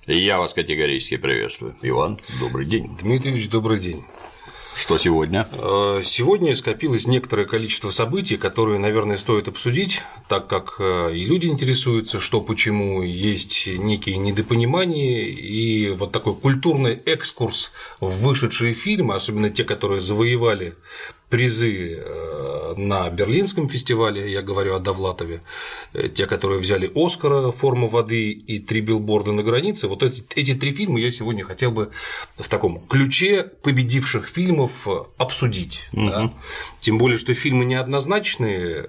Я вас категорически приветствую. Иван, добрый день. Дмитриевич, добрый день. Что сегодня? Сегодня скопилось некоторое количество событий, которые, наверное, стоит обсудить, так как и люди интересуются, что почему, есть некие недопонимания, и вот такой культурный экскурс в вышедшие фильмы, особенно те, которые завоевали призы на Берлинском фестивале, я говорю о Довлатове, те, которые взяли Оскара, «Форма воды» и «Три билборда на границе», вот эти три фильма я сегодня хотел бы в таком ключе победивших фильмов обсудить. Да? Тем более, что фильмы неоднозначные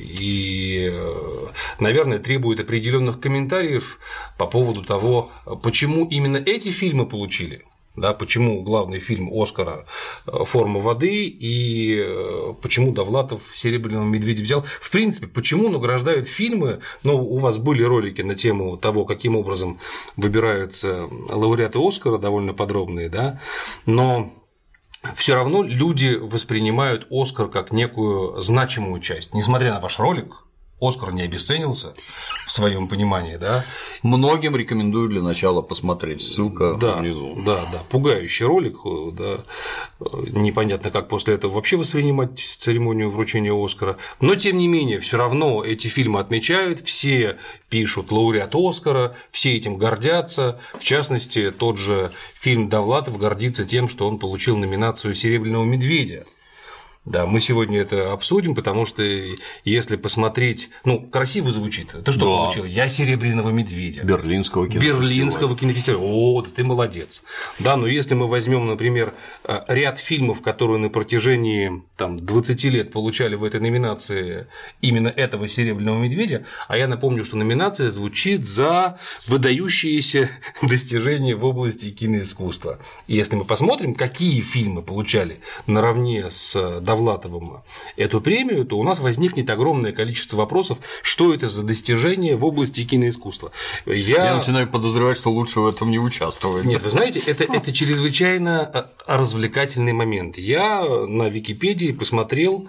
и, наверное, требуют определенных комментариев по поводу того, почему именно эти фильмы получили. Да, почему главный фильм Оскара «Форма воды» и почему Довлатов «Серебряного медведя» взял. В принципе, почему награждают фильмы, у вас были ролики на тему того, каким образом выбираются лауреаты Оскара, довольно подробные, да, но все равно люди воспринимают Оскар как некую значимую часть, несмотря на ваш ролик. Оскар не обесценился в своем понимании, да. Многим рекомендую для начала посмотреть. Ссылка внизу. Да, пугающий ролик, да. Непонятно, как после этого вообще воспринимать церемонию вручения Оскара. Но тем не менее, все равно эти фильмы отмечают, все пишут лауреат Оскара, все этим гордятся. В частности, тот же фильм Довлатов гордится тем, что он получил номинацию «Серебряного медведя». Да, мы сегодня это обсудим, потому что если посмотреть, красиво звучит. Ты что получил? Я «Серебряного медведя». Берлинского кинофестиваля. О, да ты молодец. Да, но если мы возьмем, например, ряд фильмов, которые на протяжении 20 лет получали в этой номинации именно этого «Серебряного медведя», а я напомню, что номинация звучит за выдающиеся достижения в области киноискусства. И если мы посмотрим, какие фильмы получали наравне с Довлатовым эту премию, то у нас возникнет огромное количество вопросов, что это за достижение в области киноискусства. Я начинаю подозревать, что лучше в этом не участвовать. Нет, вы знаете, это чрезвычайно развлекательный момент. Я на Википедии посмотрел,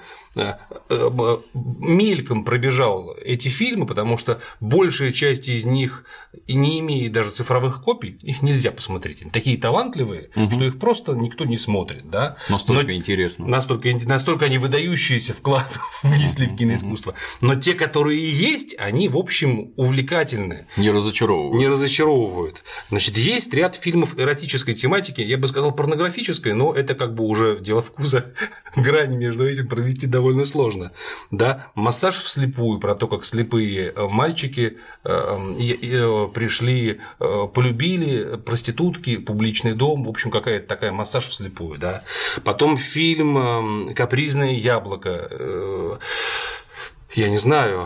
мельком пробежал эти фильмы, потому что большая часть из них не имеет даже цифровых копий, их нельзя посмотреть. Они такие талантливые, что их просто никто не смотрит. Да? Настолько интересно. Настолько они выдающиеся вклад внесли в киноискусство. Но те, которые есть, они, в общем, увлекательны. Не разочаровывают. Значит, есть ряд фильмов эротической тематики, я бы сказал, порнографической, но это как бы уже дело вкуса, грань между этим провести довольно сложно. Да? «Массаж вслепую», про то, как слепые мальчики пришли, полюбили проститутки, публичный дом, в общем, какая-то такая «Массаж вслепую». Да? Потом фильм «Капризное яблоко», я не знаю,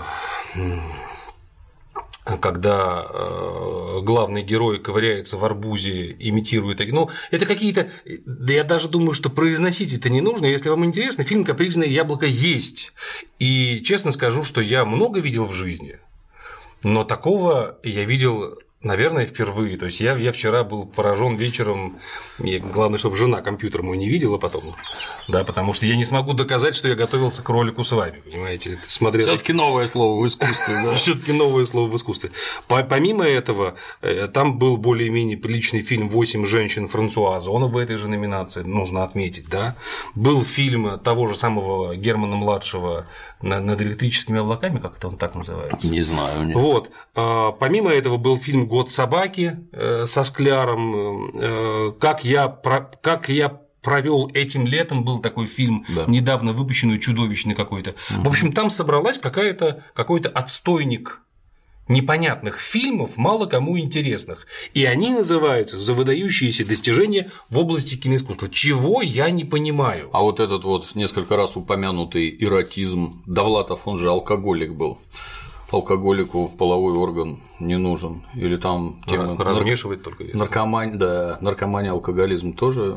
когда главный герой ковыряется в арбузе, имитирует. Это какие-то. Да я даже думаю, что произносить это не нужно. Если вам интересно, фильм «Капризное яблоко» есть. И честно скажу, что я много видел в жизни, но такого я видел, наверное, впервые. То есть я вчера был поражен вечером. И главное, чтобы жена компьютер мой не видела потом. Да, потому что я не смогу доказать, что я готовился к ролику с вами. Понимаете? Все-таки новое слово в искусстве. Все-таки новое слово в искусстве. Помимо этого, там был более-менее приличный фильм «8 женщин» Франсуа Озона в этой же номинации, нужно отметить. Да? Был фильм того же самого Германа-младшего «Над электрическими облаками», как это он так называется? Не знаю. Нет. Вот. Помимо этого был фильм «Год собаки» со Скляром, как я провел этим летом, был такой фильм, недавно выпущенный, чудовищный какой-то. В общем, там собралась какой-то отстойник непонятных фильмов, мало кому интересных. И они называются «За выдающиеся достижения в области киноискусства». Чего я не понимаю. А вот этот вот несколько раз упомянутый эротизм, Довлатов, он же алкоголик был. Алкоголику половой орган не нужен. Или там тема размешивать только если. Наркомания, алкоголизм тоже.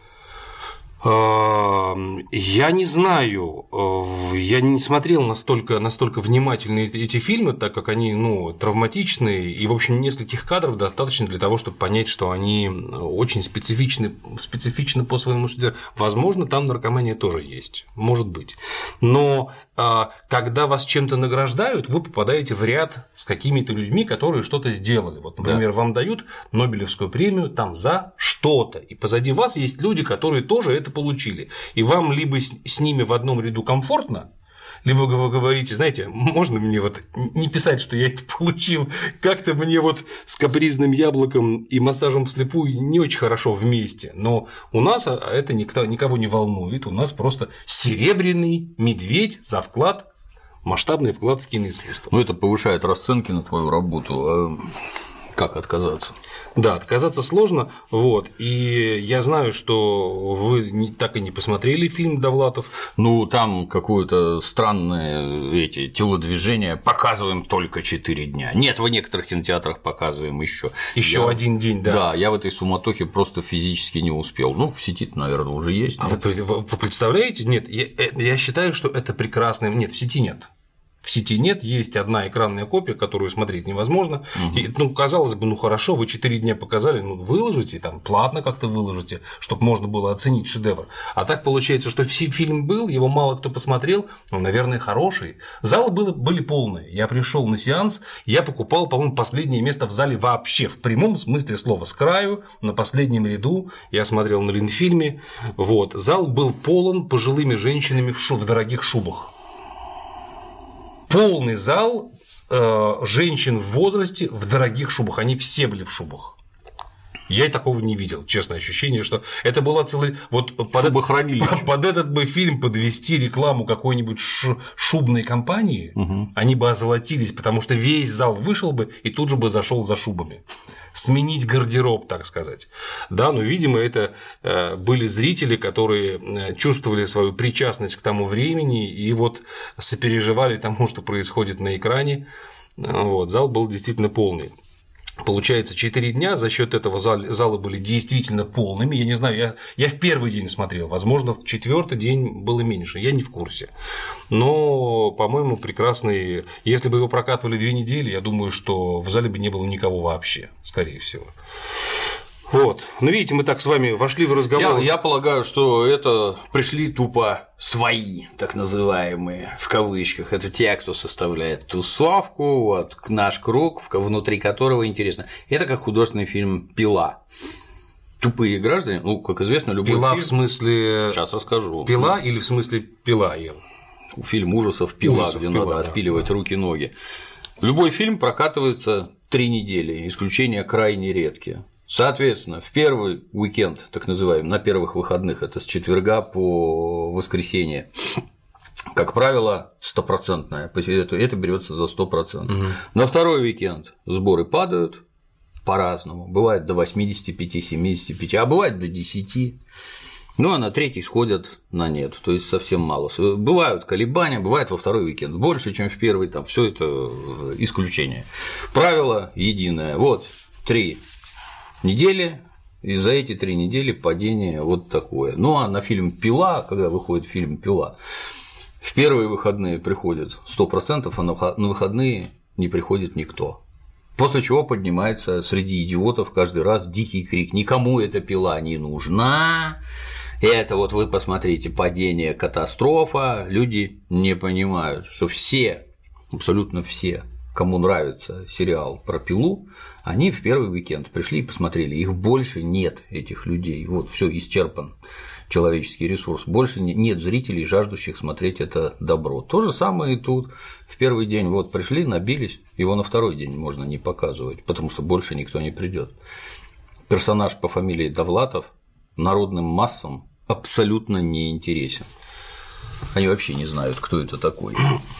Я не знаю, я не смотрел настолько внимательно эти фильмы, так как они травматичные, и, в общем, нескольких кадров достаточно для того, чтобы понять, что они очень специфичны по своему содержанию. Возможно, там наркомания тоже есть, может быть. Но когда вас чем-то награждают, вы попадаете в ряд с какими-то людьми, которые что-то сделали. Вот, например, вам дают Нобелевскую премию там за что-то, и позади вас есть люди, которые тоже это получили. И вам либо с ними в одном ряду комфортно, либо вы говорите, знаете, можно мне вот не писать, что я это получил, как-то мне вот с капризным яблоком и массажем вслепую не очень хорошо вместе, но у нас это никого не волнует, у нас просто серебряный медведь за вклад, масштабный вклад в киноискусство. Ну, это повышает расценки на твою работу. Как отказаться? Да, отказаться сложно, вот, и я знаю, что вы так и не посмотрели фильм «Довлатов». Ну, там какое-то странное телодвижение, показываем только 4 дня. Нет, в некоторых кинотеатрах показываем еще один день, да. Да, я в этой суматохе просто физически не успел. Ну, в сети-то, наверное, уже есть. А вы представляете? Нет, я считаю, что это прекрасно. Нет, в сети нет. В сети нет, есть одна экранная копия, которую смотреть невозможно. И, казалось бы, хорошо, вы 4 дня показали, выложите, там, платно как-то выложите, чтобы можно было оценить шедевр. А так получается, что фильм был, его мало кто посмотрел, наверное, хороший. Залы были полные. Я пришел на сеанс, я покупал, по-моему, последнее место в зале вообще, в прямом смысле слова, с краю, на последнем ряду. Я смотрел на Ленфильме. Вот. Зал был полон пожилыми женщинами в дорогих шубах. Полный зал женщин в возрасте в дорогих шубах, они все были в шубах. Я и такого не видел, честное ощущение, что это была целая… Вот под этот бы фильм подвести рекламу какой-нибудь шубной компании, они бы озолотились, потому что весь зал вышел бы и тут же бы зашел за шубами. Сменить гардероб, так сказать. Да, но, видимо, это были зрители, которые чувствовали свою причастность к тому времени и вот сопереживали тому, что происходит на экране. Вот, зал был действительно полный. Получается, 4 дня, за счет этого залы были действительно полными. Я не знаю, я в первый день смотрел, возможно, в 4-й день было меньше, я не в курсе. Но, по-моему, прекрасный. Если бы его прокатывали 2 недели, я думаю, что в зале бы не было никого вообще, скорее всего. Вот. Ну, видите, мы так с вами вошли в разговор. Я полагаю, что это пришли тупо свои, так называемые, в кавычках. Это те, кто составляет тусовку, вот, наш круг, внутри которого интересно. Это как художественный фильм «Пила». Тупые граждане, как известно, любой «Пила» фильм… в смысле… Сейчас расскажу. «Пила» или в смысле «Пила»? Фильм ужасов «Пила», где надо отпиливать руки-ноги. Любой фильм прокатывается 3 недели, исключения крайне редкие. Соответственно, в первый уикенд, так называемый, на первых выходных, это с четверга по воскресенье, как правило, 100%, это берется за 100%. На второй уикенд сборы падают по-разному, бывает до 85-75, а бывает до 10. Ну, а на третий сходят на нет, то есть совсем мало. Бывают колебания, бывает во второй уикенд больше, чем в первый, там все это исключение. Правило единое. Вот 3 недели, и за эти 3 недели падение вот такое. Ну а на фильм «Пила», когда выходит фильм «Пила», в первые выходные приходит 100%, а на выходные не приходит никто. После чего поднимается среди идиотов каждый раз дикий крик: никому эта «Пила» не нужна. Это вот вы посмотрите, падение, катастрофа. Люди не понимают, что все, абсолютно все, кому нравится сериал про «Пилу», они в первый уикенд пришли и посмотрели. Их больше нет, этих людей. Вот все исчерпан человеческий ресурс. Больше нет зрителей, жаждущих смотреть это добро. То же самое и тут. В первый день вот пришли, набились, его на второй день можно не показывать, потому что больше никто не придет. Персонаж по фамилии Довлатов народным массам абсолютно не интересен. Они вообще не знают, кто это такой.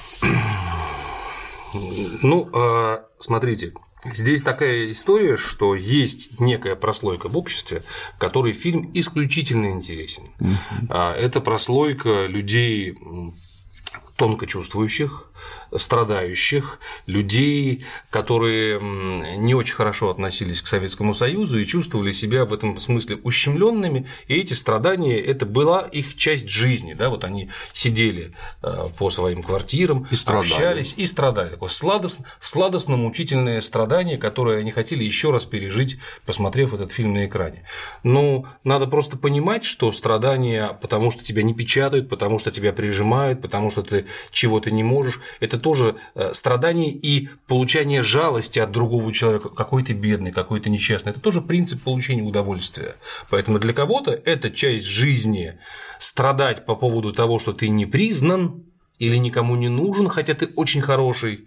Ну, смотрите, здесь такая история, что есть некая прослойка в обществе, которой фильм исключительно интересен. Это прослойка людей тонко чувствующих, страдающих, людей, которые не очень хорошо относились к Советскому Союзу и чувствовали себя в этом смысле ущемленными, и эти страдания – это была их часть жизни, да, вот они сидели по своим квартирам, и общались и страдали, такое сладостно-мучительное страдание, которое они хотели еще раз пережить, посмотрев этот фильм на экране. Но надо просто понимать, что страдания, потому что тебя не печатают, потому что тебя прижимают, потому что ты чего-то не можешь, это тоже страдание и получение жалости от другого человека, какой ты бедный, какой ты несчастный, это тоже принцип получения удовольствия. Поэтому для кого-то это часть жизни страдать по поводу того, что ты не признан или никому не нужен, хотя ты очень хороший,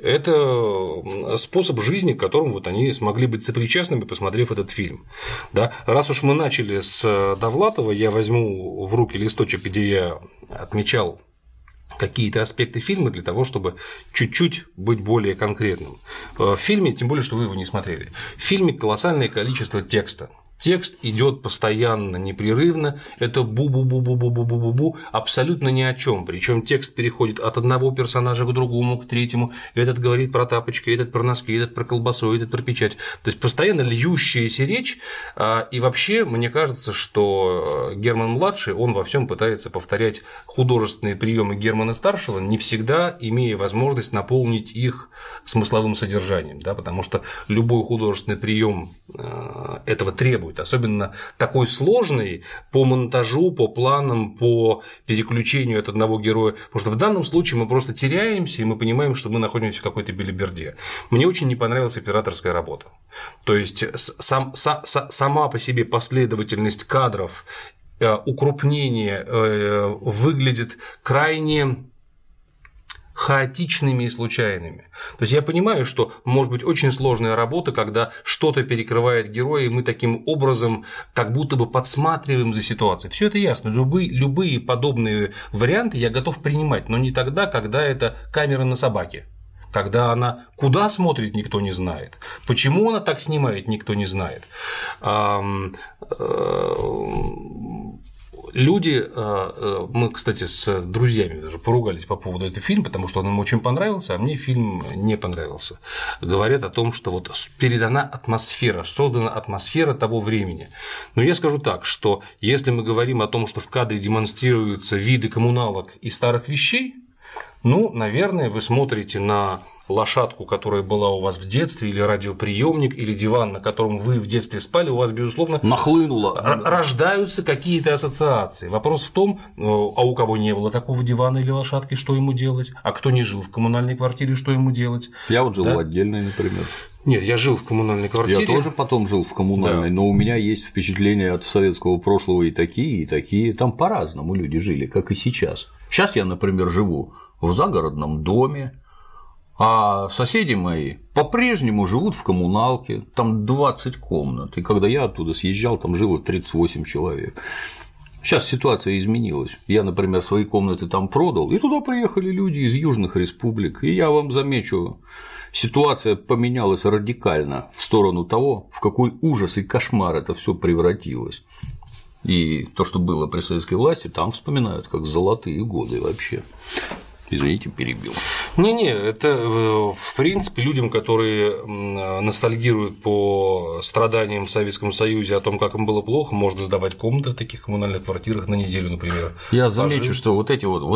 это способ жизни, к которому вот они смогли быть сопричастными, посмотрев этот фильм. Да? Раз уж мы начали с Довлатова, я возьму в руки листочек, где я отмечал какие-то аспекты фильма для того, чтобы чуть-чуть быть более конкретным. В фильме, тем более, что вы его не смотрели, в фильме колоссальное количество текста. Текст идет постоянно, непрерывно, это бу-бу-бу-бу-бу-бу-бу-бу, абсолютно ни о чем. Причем текст переходит от одного персонажа к другому, к третьему. Этот говорит про тапочки, этот про носки, этот про колбасу, этот про печать. То есть постоянно льющаяся речь. И вообще, мне кажется, что Герман-младший, он во всем пытается повторять художественные приемы Германа-старшего, не всегда имея возможность наполнить их смысловым содержанием, да, потому что любой художественный прием этого требует. Особенно такой сложный по монтажу, по планам, по переключению от одного героя, потому что в данном случае мы просто теряемся, и мы понимаем, что мы находимся в какой-то белиберде. Мне очень не понравилась операторская работа. То есть сама по себе последовательность кадров, укрупнение выглядит крайне хаотичными и случайными. То есть я понимаю, что может быть очень сложная работа, когда что-то перекрывает героя, и мы таким образом как будто бы подсматриваем за ситуацией. Все это ясно. Любые подобные варианты я готов принимать, но не тогда, когда это камера на собаке. Когда она куда смотрит, никто не знает. Почему она так снимает, никто не знает. Люди, мы, кстати, с друзьями даже поругались по поводу этого фильма, потому что он им очень понравился, а мне фильм не понравился. Говорят о том, что вот передана атмосфера, создана атмосфера того времени. Но я скажу так, что если мы говорим о том, что в кадре демонстрируются виды коммуналок и старых вещей, ну, наверное, вы смотрите на лошадку, которая была у вас в детстве, или радиоприемник, или диван, на котором вы в детстве спали, у вас, безусловно, нахлынуло. Рождаются какие-то ассоциации. Вопрос в том, а у кого не было такого дивана или лошадки, что ему делать, а кто не жил в коммунальной квартире, что ему делать. Я вот жил в отдельной, например. Нет, я жил в коммунальной квартире. Я тоже потом жил в коммунальной, да. Но у меня есть впечатления от советского прошлого и такие, и такие. Там по-разному люди жили, как и сейчас. Сейчас я, например, живу в загородном доме, а соседи мои по-прежнему живут в коммуналке, там 20 комнат, и когда я оттуда съезжал, там жило 38 человек. Сейчас ситуация изменилась. Я, например, свои комнаты там продал, и туда приехали люди из южных республик, и я вам замечу, ситуация поменялась радикально в сторону того, в какой ужас и кошмар это все превратилось. И то, что было при советской власти, там вспоминают как золотые годы вообще. Извините, перебил. Не-не, это, в принципе, людям, которые ностальгируют по страданиям в Советском Союзе, о том, как им было плохо, можно сдавать комнаты в таких коммунальных квартирах на неделю, например. Я замечу, что вот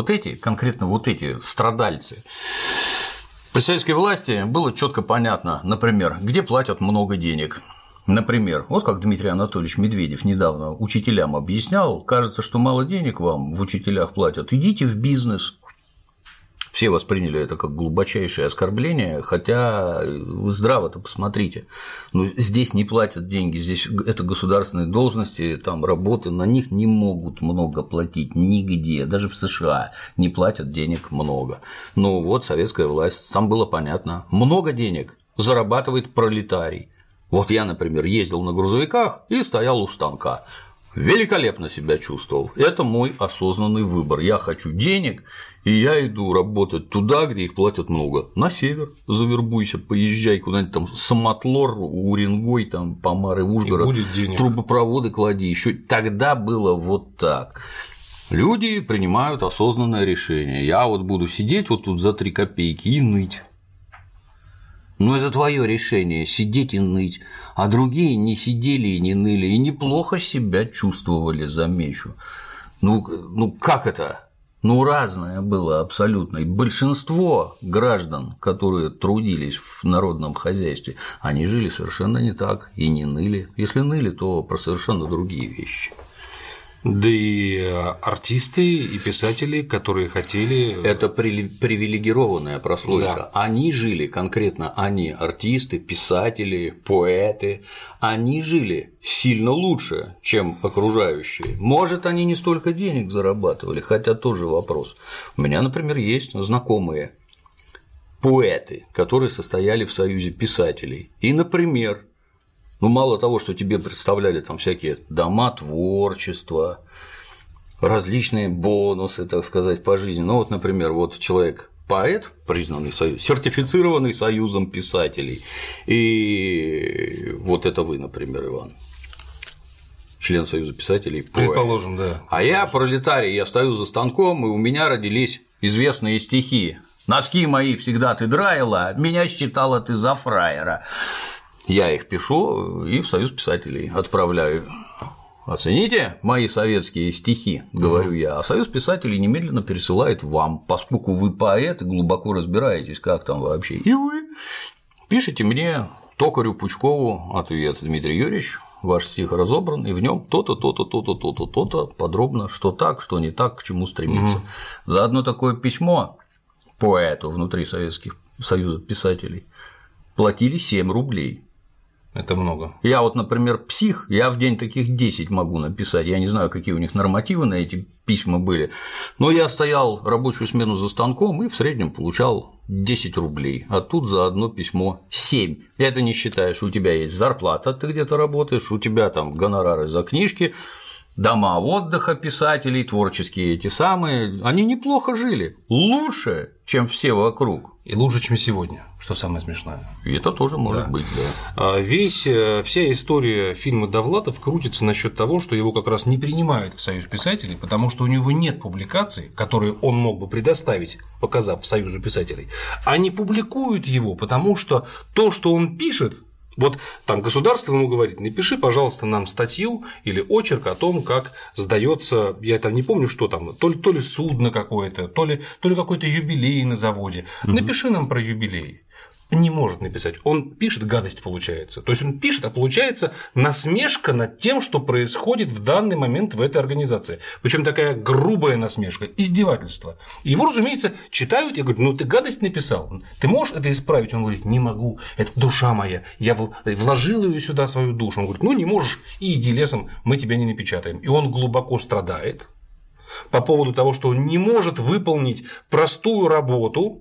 эти страдальцы. При советской власти было четко понятно, например, где платят много денег. Например, вот как Дмитрий Анатольевич Медведев недавно учителям объяснял, кажется, что мало денег вам в учителях платят, идите в бизнес. Все восприняли это как глубочайшее оскорбление, хотя вы здраво-то посмотрите, но здесь не платят деньги, здесь это государственные должности, там работы, на них не могут много платить нигде, даже в США не платят денег много. Ну вот советская власть, там было понятно, много денег зарабатывает пролетарий. Вот я, например, ездил на грузовиках и стоял у станка. Великолепно себя чувствовал. Это мой осознанный выбор. Я хочу денег, и я иду работать туда, где их платят много. На север завербуйся, поезжай куда-нибудь там Самотлор, Уренгой, там Помары, Ужгород, трубопроводы клади. Еще тогда было вот так. Люди принимают осознанное решение. Я вот буду сидеть вот тут за 3 копейки и ныть. Ну, это твое решение – сидеть и ныть, а другие не сидели и не ныли, и неплохо себя чувствовали, замечу. Ну как это? Ну, разное было абсолютно. И большинство граждан, которые трудились в народном хозяйстве, они жили совершенно не так и не ныли. Если ныли, то про совершенно другие вещи. Да и артисты, и писатели, которые хотели… Это привилегированная прослойка. Да. Они жили, конкретно они, артисты, писатели, поэты, они жили сильно лучше, чем окружающие. Может, они не столько денег зарабатывали, хотя тоже вопрос. У меня, например, есть знакомые поэты, которые состояли в союзе писателей. И, например, ну, мало того, что тебе представляли там всякие дома творчества, различные бонусы, так сказать, по жизни. Ну, вот, например, вот человек поэт, признанный союз, сертифицированный союзом писателей. И вот это вы, например, Иван, член союза писателей, поэт. Предположим, да. А я пролетарий, я стою за станком, и у меня родились известные стихи. «Носки мои всегда ты драила, меня считала ты за фраера». Я их пишу и в союз писателей отправляю. Оцените мои советские стихи, говорю я, а союз писателей немедленно пересылает вам, поскольку вы поэт и глубоко разбираетесь, как там вообще. И вы пишите мне, токарю Пучкову, ответ: Дмитрий Юрьевич, ваш стих разобран, и в нем то-то, то-то, то-то, то-то, то-то, подробно, что так, что не так, к чему стремиться. За одно такое письмо поэту внутри советских союза писателей платили 7 рублей. Это много. Я вот, например, псих, я в день таких 10 могу написать, я не знаю, какие у них нормативы на эти письма были, но я стоял рабочую смену за станком и в среднем получал 10 рублей, а тут за одно письмо 7. Это не считаешь, у тебя есть зарплата, ты где-то работаешь, у тебя там гонорары за книжки, дома отдыха писателей, творческие эти самые, они неплохо жили, лучше, чем все вокруг. И лучше, чем сегодня, что самое смешное. И это тоже может быть, да. Вся история фильма «Довлатов» крутится насчет того, что его как раз не принимают в союз писателей, потому что у него нет публикаций, которые он мог бы предоставить, показав союзу писателей, а не публикуют его, потому что то, что он пишет, вот там государство ему говорит: напиши, пожалуйста, нам статью или очерк о том, как сдается, я там не помню, что там, то ли судно какое-то, то ли какой-то юбилей на заводе. Напиши нам про юбилей. Не может написать. Он пишет, гадость получается. То есть он пишет, а получается насмешка над тем, что происходит в данный момент в этой организации. Причем такая грубая насмешка, издевательство. И его, разумеется, читают и говорят: ну ты гадость написал, ты можешь это исправить? Он говорит: не могу, это душа моя, я вложил ее сюда, свою душу. Он говорит: ну не можешь, и иди лесом, мы тебя не напечатаем. И он глубоко страдает по поводу того, что он не может выполнить простую работу,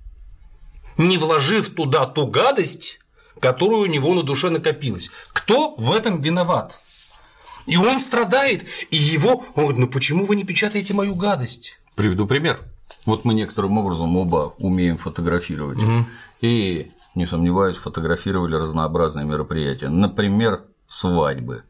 не вложив туда ту гадость, которая у него на душе накопилась. Кто в этом виноват? И он страдает, и он говорит: ну почему вы не печатаете мою гадость? Приведу пример. Вот мы некоторым образом оба умеем фотографировать. И, не сомневаюсь, фотографировали разнообразные мероприятия. Например, свадьбы.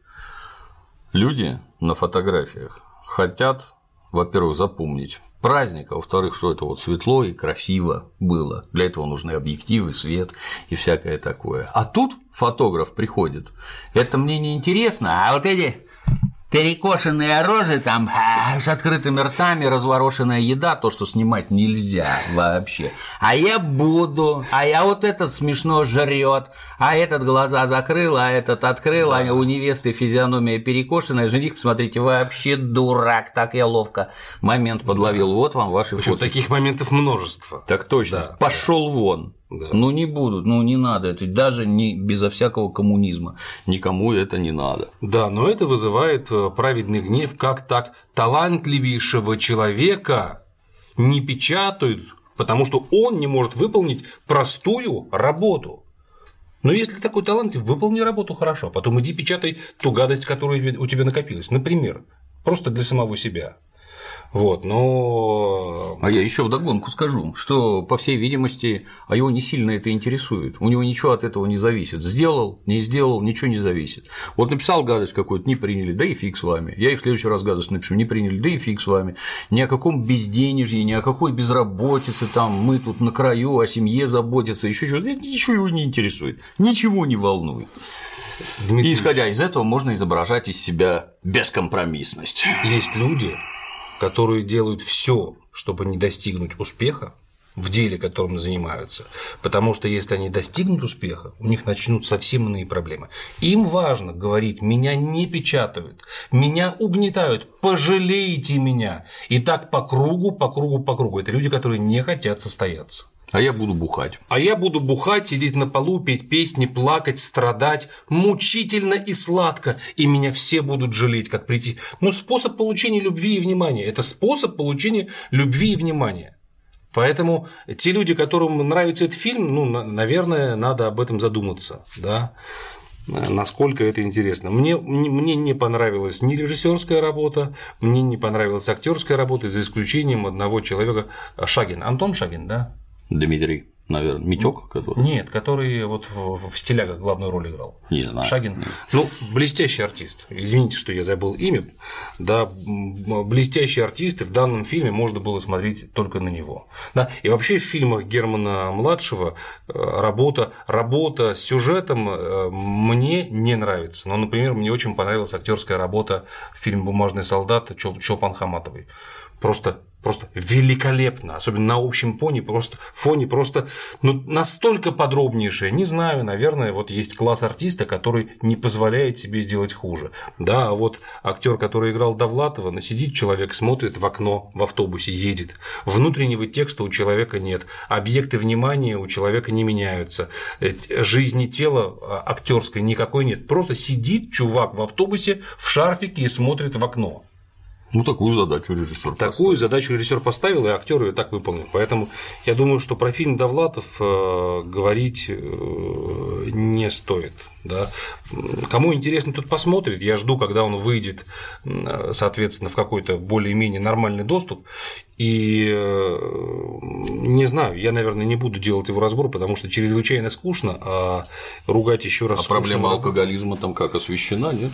Люди на фотографиях хотят, во-первых, запомнить праздник, а во-вторых, что это вот светло и красиво было. Для этого нужны объективы, свет и всякое такое. А тут фотограф приходит: это мне не интересно, а вот эти перекошенные рожи там с открытыми ртами, разворошенная еда, то, что снимать нельзя вообще. А я буду, а я вот этот смешно жрет, а этот глаза закрыл, а этот открыл, а у невесты физиономия перекошенная, жених, посмотрите, вообще дурак, так я ловко момент подловил, вот вам ваши фото. Таких моментов множество. Так точно, да, пошел вон. Да. Ну не будут, ну не надо, это даже не безо всякого коммунизма, никому это не надо. Да, но это вызывает праведный гнев, как так талантливейшего человека не печатают, потому что он не может выполнить простую работу. Но если такой талант, выполни работу хорошо, потом иди печатай ту гадость, которая у тебя накопилась, например, просто для самого себя. Вот, но А я еще вдогонку скажу, что, по всей видимости, его не сильно это интересует. У него ничего от этого не зависит. Сделал, не сделал, ничего не зависит. Вот написал гадость какую-то, не приняли, да и фиг с вами. Я и в следующий раз гадость напишу, не приняли, да и фиг с вами. Ни о каком безденежье, ни о какой безработице, там мы тут на краю, о семье заботиться, еще что-то, ничего его не интересует, ничего не волнует. И исходя из этого можно изображать из себя бескомпромиссность. Есть люди, которые делают все, чтобы не достигнуть успеха в деле, которым занимаются, потому что если они достигнут успеха, у них начнут совсем иные проблемы. Им важно говорить: меня не печатают, меня угнетают, пожалейте меня. И так по кругу, по кругу, по кругу. Это люди, которые не хотят состояться. А я буду бухать. А я буду бухать, сидеть на полу, петь песни, плакать, страдать, мучительно и сладко, и меня все будут жалеть, как прийти. Но способ получения любви и внимания – это способ получения любви и внимания. Поэтому те люди, которым нравится этот фильм, ну, наверное, надо об этом задуматься, да, насколько это интересно. Мне не понравилась ни режиссерская работа, мне не понравилась актерская работа, за исключением одного человека, Шагин, Антон Шагин, да? Дмитрий, наверное, Митёк, который? Нет, который вот в «Стилягах» главную роль играл. Не знаю. Шагин. Ну, блестящий артист. Извините, что я забыл имя. Да, блестящий артист, и в данном фильме можно было смотреть только на него. Да, и вообще в фильмах Германа-младшего работа с сюжетом мне не нравится. Но, например, мне очень понравилась актерская работа в фильме «Бумажный солдат» Чолпан Хаматовой. Просто великолепно, особенно на общем фоне, ну, настолько подробнейшее, не знаю, наверное, вот есть класс артиста, который не позволяет себе сделать хуже. Да, а вот актер, который играл Довлатова, сидит человек, смотрит в окно, в автобусе едет, внутреннего текста у человека нет, объекты внимания у человека не меняются, жизни тела актерской никакой нет, просто сидит чувак в автобусе в шарфике и смотрит в окно. Ну, такую задачу режиссер поставил, и актер ее так выполнил. Поэтому я думаю, что про фильм Довлатов говорить не стоит. Да. Кому интересно, тут посмотрит. Я жду, когда он выйдет, соответственно, в какой-то более-менее нормальный доступ. И не знаю, я, наверное, не буду делать его разбор, потому что чрезвычайно скучно, а ругать еще раз. А проблема алкоголизма там как освещена, нет?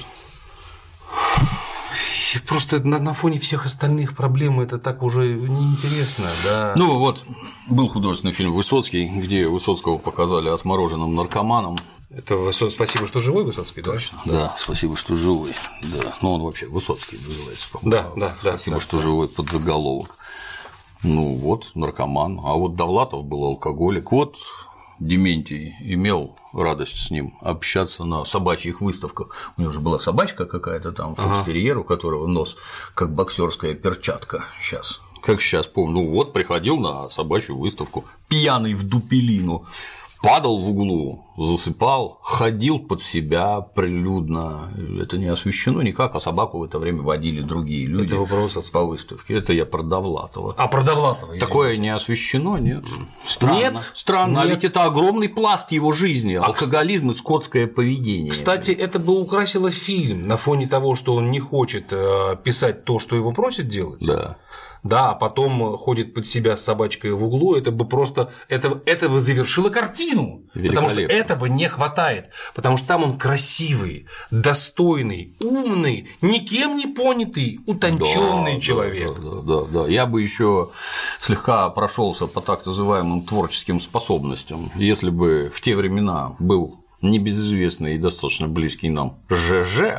Просто на фоне всех остальных проблем это так уже неинтересно, да. Ну вот, был художественный фильм «Высоцкий», где Высоцкого показали отмороженным наркоманом. Это спасибо, что живой Высоцкий, да? Точно, да, спасибо, что живой. Да. Ну, он вообще Высоцкий называется, по-моему. Да. Спасибо, что живой под заголовок. Ну вот, наркоман. А вот Довлатов был алкоголик. Вот Дементий имел радость с ним общаться на собачьих выставках. У него же была собачка какая-то там, фокстерьер, у которого нос как боксерская перчатка сейчас. Как сейчас помню. Ну вот, приходил на собачью выставку, пьяный в дупелину, падал в углу, засыпал, ходил под себя прилюдно. Это не освещено никак, а собаку в это время водили другие люди. Это вопрос по выставке. Это я про Довлатова. А про Довлатова, извините. Такое не освещено, нет? Странно. Нет? Странно. А ведь это огромный пласт его жизни. Алкоголизм и скотское поведение. Кстати, это бы украсило фильм на фоне того, что он не хочет писать то, что его просят делать. Да. Да, а потом ходит под себя с собачкой в углу, это бы просто это бы завершило картину, потому что этого не хватает, потому что там он красивый, достойный, умный, никем не понятый, утонченный человек. Да. Я бы еще слегка прошелся по так называемым творческим способностям. Если бы в те времена был небезызвестный и достаточно близкий нам ЖЖ,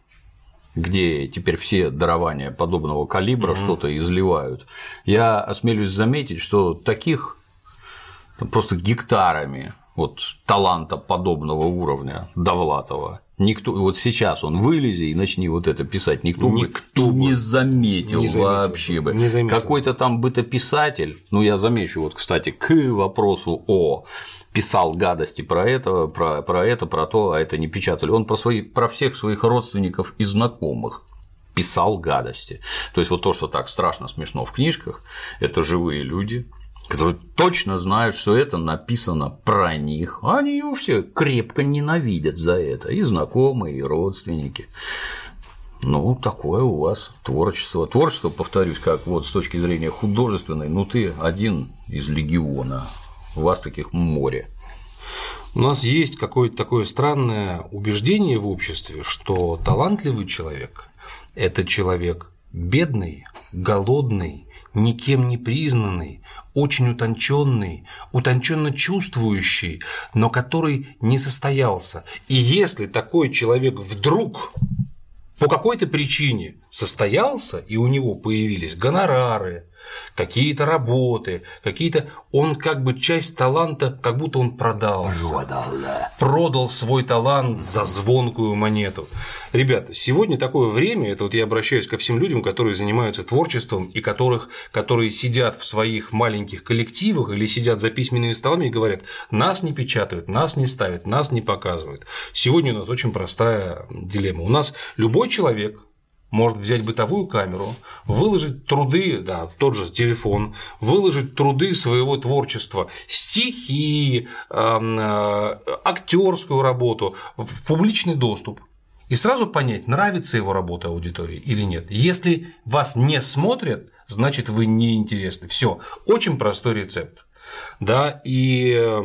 где теперь все дарования подобного калибра что-то изливают, я осмелюсь заметить, что таких просто гектарами вот таланта подобного уровня Довлатова никто, вот сейчас он вылези и начни вот это писать, никто бы не заметил вообще бы. Какой-то там бытописатель, ну я замечу, вот, кстати, к вопросу о писал гадости про это, про то, а это не печатали. Он про всех своих родственников и знакомых писал гадости. То есть вот то, что так страшно смешно в книжках, это живые люди, которые точно знают, что это написано про них, а они его все крепко ненавидят за это, и знакомые, и родственники. Ну, такое у вас творчество. Творчество, повторюсь, как вот с точки зрения художественной, ну ты один из легиона, у вас таких море. У нас есть какое-то такое странное убеждение в обществе, что талантливый человек – это человек бедный, голодный, никем не признанный, очень утонченный, утонченно чувствующий, но который не состоялся. И если такой человек вдруг по какой-то причине состоялся, и у него появились гонорары, какие-то работы, какие-то… Он как бы часть таланта, как будто он продал свой талант за звонкую монету. Ребята, сегодня такое время, это вот я обращаюсь ко всем людям, которые занимаются творчеством и которые сидят в своих маленьких коллективах или сидят за письменными столами и говорят: нас не печатают, нас не ставят, нас не показывают. Сегодня у нас очень простая дилемма. У нас любой человек может взять бытовую камеру, выложить труды, да, тот же телефон, выложить труды своего творчества, стихи, актерскую работу в публичный доступ и сразу понять, нравится его работа аудитории или нет. Если вас не смотрят, значит, вы неинтересны. Все, очень простой рецепт. Да, и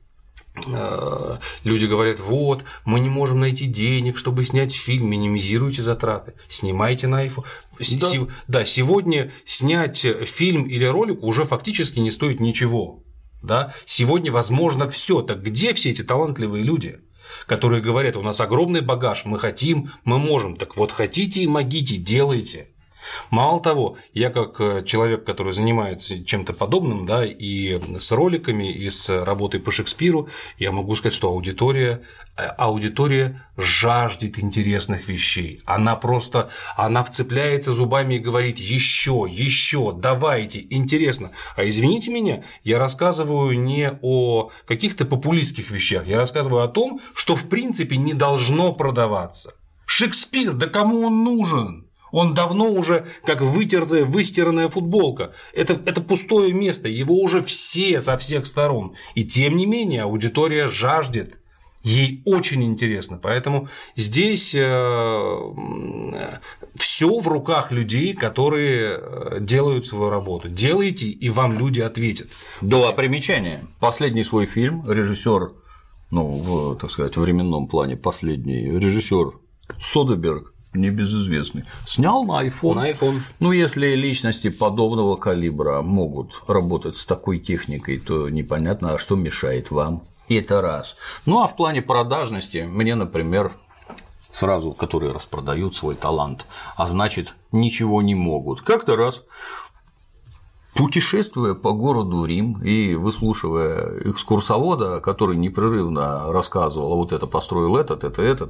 люди говорят: вот, мы не можем найти денег, чтобы снять фильм, минимизируйте затраты, снимайте на iPhone. Да, сегодня снять фильм или ролик уже фактически не стоит ничего. Да? Сегодня возможно все. Так где все эти талантливые люди, которые говорят: у нас огромный багаж, мы хотим, мы можем. Так вот, хотите и могите, делайте. Мало того, я как человек, который занимается чем-то подобным, да, и с роликами, и с работой по Шекспиру, я могу сказать, что аудитория жаждет интересных вещей. Она вцепляется зубами и говорит: еще, давайте, интересно. А извините меня, я рассказываю не о каких-то популистских вещах, я рассказываю о том, что в принципе не должно продаваться. Шекспир, да кому он нужен? Он давно уже как выстиранная футболка. Это пустое место, его уже все со всех сторон. И тем не менее аудитория жаждет. Ей очень интересно. Поэтому здесь все в руках людей, которые делают свою работу. Делайте, и вам люди ответят. Два примечания. Последний свой фильм режиссер, в, так сказать, временном плане последний режиссер Содерберг, небезызвестный, снял на iPhone. Ну, если личности подобного калибра могут работать с такой техникой, то непонятно, а что мешает вам. И это раз. Ну, а в плане продажности мне, например, сразу, которые распродают свой талант, а значит, ничего не могут. Как-то раз, путешествуя по городу Рим и выслушивая экскурсовода, который непрерывно рассказывал: а вот это построил этот,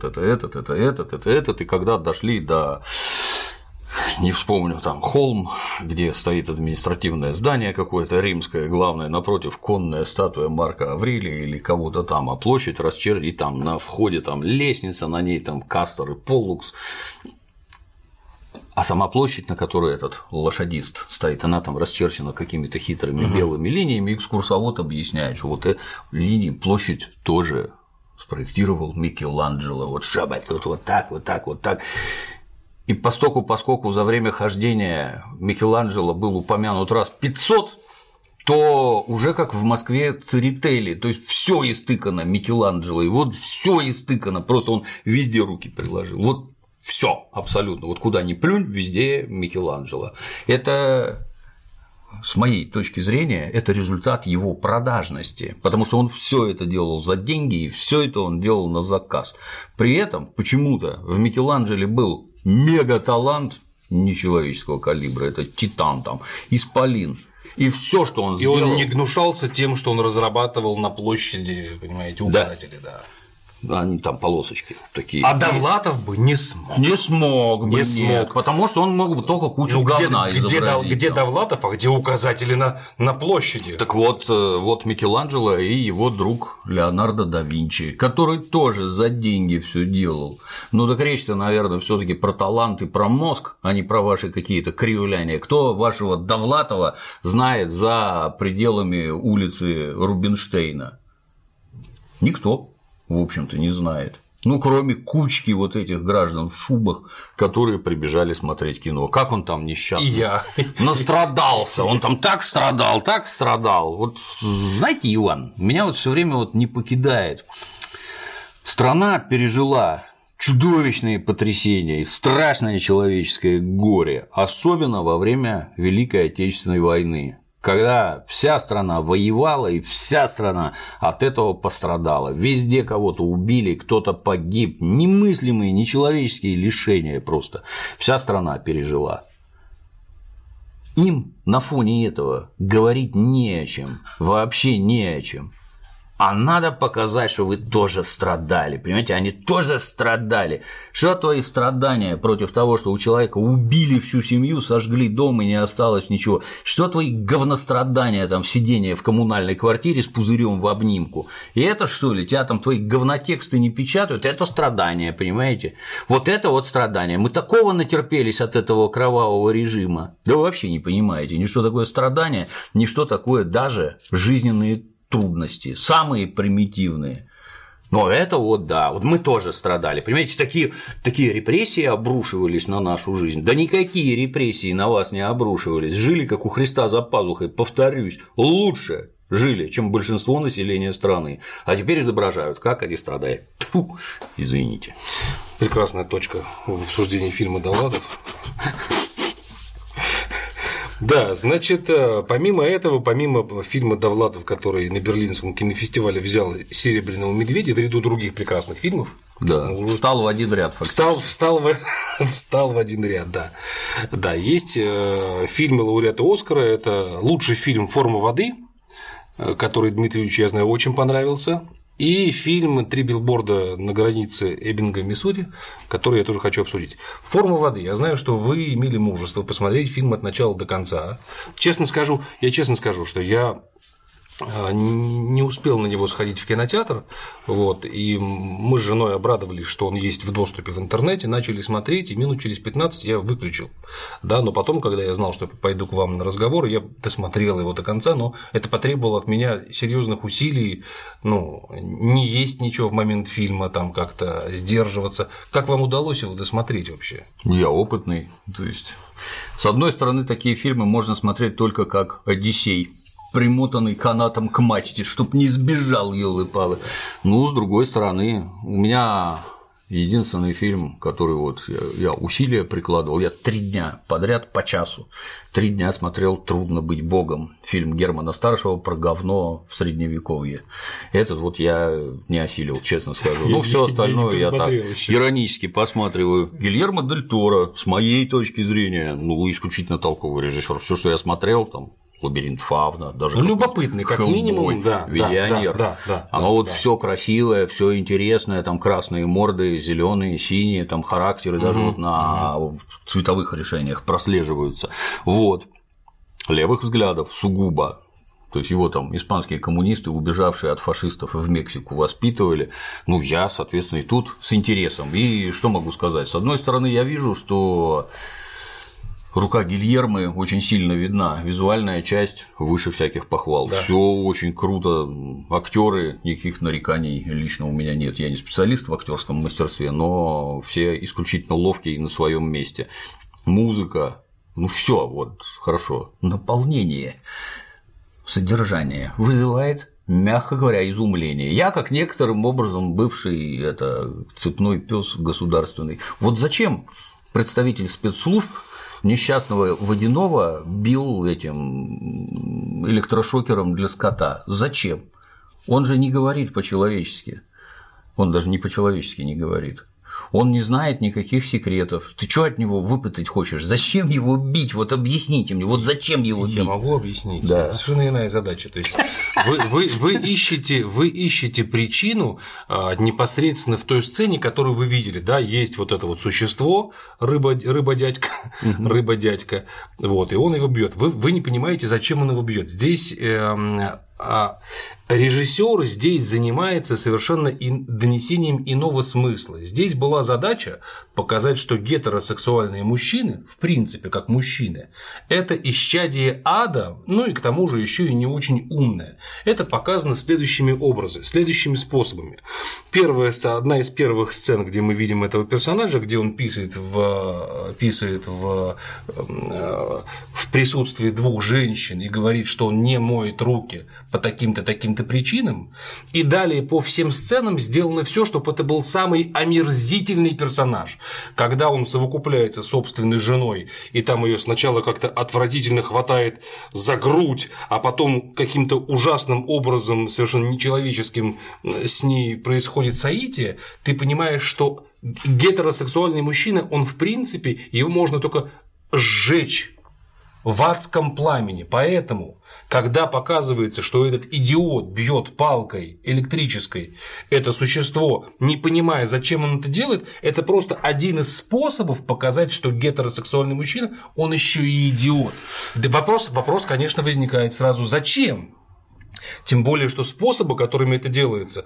и когда дошли до, не вспомню, там холм, где стоит административное здание какое-то римское, главное, напротив конная статуя Марка Аврелия или кого-то там, а площадь расчерчена, и там на входе там лестница, на ней там Кастор и Поллукс. А сама площадь, на которой этот лошадист стоит, она там расчерчена какими-то хитрыми белыми линиями. Экскурсовод объясняет, что вот линии площадь тоже спроектировал Микеланджело. Вот шабать вот так. И поскольку за время хождения Микеланджело был упомянут раз 500, то уже как в Москве Церетели, то есть все истыкано Микеланджело, и вот все истыкано, просто он везде руки приложил. Вот все абсолютно. Вот куда ни плюнь, везде Микеланджело. Это, с моей точки зрения, это результат его продажности, потому что он все это делал за деньги, и все это он делал на заказ. При этом почему-то в Микеланджело был мегаталант нечеловеческого калибра, это титан, там, исполин. И все, что он сделал. И он не гнушался тем, что он разрабатывал на площади, понимаете, указатели, да. Они там полосочки такие. А Довлатов бы не смог. Не смог. Потому что он мог бы только кучу говна изобразить. Где Довлатов, а где указатели на площади? Так вот Микеланджело и его друг Леонардо да Винчи, который тоже за деньги все делал. Ну так речь-то, наверное, все-таки про талант и про мозг, а не про ваши какие-то кривляния. Кто вашего Довлатова знает за пределами улицы Рубинштейна? Никто. В общем-то, не знает. Ну, кроме кучки вот этих граждан в шубах, которые прибежали смотреть кино. Как он там несчастный? И я. Настрадался. Он там так страдал, так страдал. Вот знаете, Иван, меня вот все время вот не покидает. Страна пережила чудовищные потрясения и страшное человеческое горе, особенно во время Великой Отечественной войны, когда вся страна воевала и вся страна от этого пострадала. Везде кого-то убили, кто-то погиб, немыслимые, нечеловеческие лишения просто. Вся страна пережила. Им на фоне этого говорить не о чем, вообще не о чем. А надо показать, что вы тоже страдали, понимаете, они тоже страдали. Что твои страдания против того, что у человека убили всю семью, сожгли дом и не осталось ничего? Что твои говнострадания, там, сидение в коммунальной квартире с пузырем в обнимку? И это что ли, тебя там твои говнотексты не печатают? Это страдания, понимаете? Вот это вот страдания. Мы такого натерпелись от этого кровавого режима. Да вы вообще не понимаете, ни что такое страдания, ни что такое даже жизненные трудности, самые примитивные. Но это вот да, вот мы тоже страдали. Понимаете, такие репрессии обрушивались на нашу жизнь. Да никакие репрессии на вас не обрушивались. Жили, как у Христа за пазухой, повторюсь, лучше жили, чем большинство населения страны. А теперь изображают, как они страдают. Тьфу, извините. Прекрасная точка в обсуждении фильма «Довлатов». Да, значит, помимо этого, помимо фильма «Довлатов», который на Берлинском кинофестивале взял «Серебряного медведя» в ряду других прекрасных фильмов. Да, встал в один ряд фактически. Встал в один ряд, да. Да, есть фильмы лауреата «Оскара», это лучший фильм «Форма воды», который Дмитрию Ильичу, я знаю, очень понравился. И фильм «Три билборда на границе Эббинга, Миссури», который я тоже хочу обсудить. «Форма воды». Я знаю, что вы имели мужество посмотреть фильм от начала до конца. Честно скажу, что я не успел на него сходить в кинотеатр, вот, и мы с женой обрадовались, что он есть в доступе в интернете, начали смотреть, и минут через 15 я выключил, да, но потом, когда я знал, что пойду к вам на разговор, я досмотрел его до конца, но это потребовало от меня серьезных усилий, ну, не есть ничего в момент фильма, там как-то сдерживаться. Как вам удалось его досмотреть вообще? Я опытный, то есть, с одной стороны, такие фильмы можно смотреть только как «Одиссей», примотанный канатом к мачте, чтоб не сбежал, ёлы-палы. Ну, с другой стороны, у меня единственный фильм, который вот я усилия прикладывал, я 3 дня подряд по часу, 3 дня смотрел «Трудно быть богом», фильм Германа Старшего про говно в Средневековье. Этот вот я не осилил, честно скажу. Ну, все остальное я так иронически посматриваю. Гильермо Дель Торо, с моей точки зрения, ну, исключительно толковый режиссер. Все, что я смотрел, там, «Лабиринт Фавна», даже любопытный, как минимум, да, визионер. Да, оно вот все красивое, все интересное, там красные морды, зеленые, синие, там характеры даже вот на цветовых решениях прослеживаются. Вот. Левых взглядов сугубо. То есть его там испанские коммунисты, убежавшие от фашистов в Мексику, воспитывали. Ну, я, соответственно, и тут с интересом. И что могу сказать? С одной стороны, я вижу, что рука Гильермо очень сильно видна, визуальная часть выше всяких похвал. Да. Все очень круто, актеры, никаких нареканий лично у меня нет. Я не специалист в актерском мастерстве, но все исключительно ловкие на своем месте. Музыка, ну все, вот хорошо. Наполнение, содержание вызывает, мягко говоря, изумление. Я, как некоторым образом бывший цепной пес государственный. Вот зачем представитель спецслужб несчастного водяного бил этим электрошокером для скота? Зачем? Он же не говорит по-человечески. Он даже не по-человечески не говорит. Он не знает никаких секретов. Ты что от него выпытать хочешь? Зачем его бить? Вот объясните мне, вот зачем его бить? Я могу объяснить. Да. Это совершенно иная задача. То есть вы ищете причину непосредственно в той сцене, которую вы видели. Да, есть вот это вот существо, рыба-дядька, вот, и он его бьет. Вы не понимаете, зачем он его бьет. Здесь режиссер здесь занимается совершенно донесением иного смысла. Здесь была задача показать, что гетеросексуальные мужчины, в принципе, как мужчины, это исчадие ада, ну и к тому же еще и не очень умное. Это показано следующими способами. Одна из первых сцен, где мы видим этого персонажа, где он писает в присутствии двух женщин и говорит, что он не моет руки по таким-то причинам, и далее по всем сценам сделано все, чтобы это был самый омерзительный персонаж, когда он совокупляется с собственной женой, и там ее сначала как-то отвратительно хватает за грудь, а потом каким-то ужасным образом, совершенно нечеловеческим, с ней происходит соитие, ты понимаешь, что гетеросексуальный мужчина, он в принципе, его можно только сжечь в адском пламени. Поэтому, когда показывается, что этот идиот бьет палкой электрической это существо, не понимая, зачем он это делает, это просто один из способов показать, что гетеросексуальный мужчина, он еще и идиот. Вопрос, конечно, возникает сразу: зачем? Тем более, что способы, которыми это делается,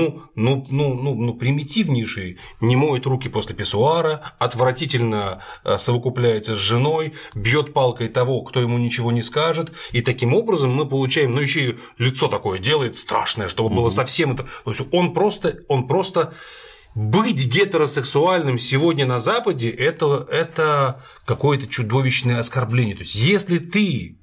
примитивнейшие. Не моет руки после писсуара, отвратительно совокупляется с женой, бьет палкой того, кто ему ничего не скажет, и таким образом мы получаем, еще и лицо такое делает страшное, чтобы было совсем это. То есть он просто быть гетеросексуальным сегодня на Западе – это какое-то чудовищное оскорбление. То есть если ты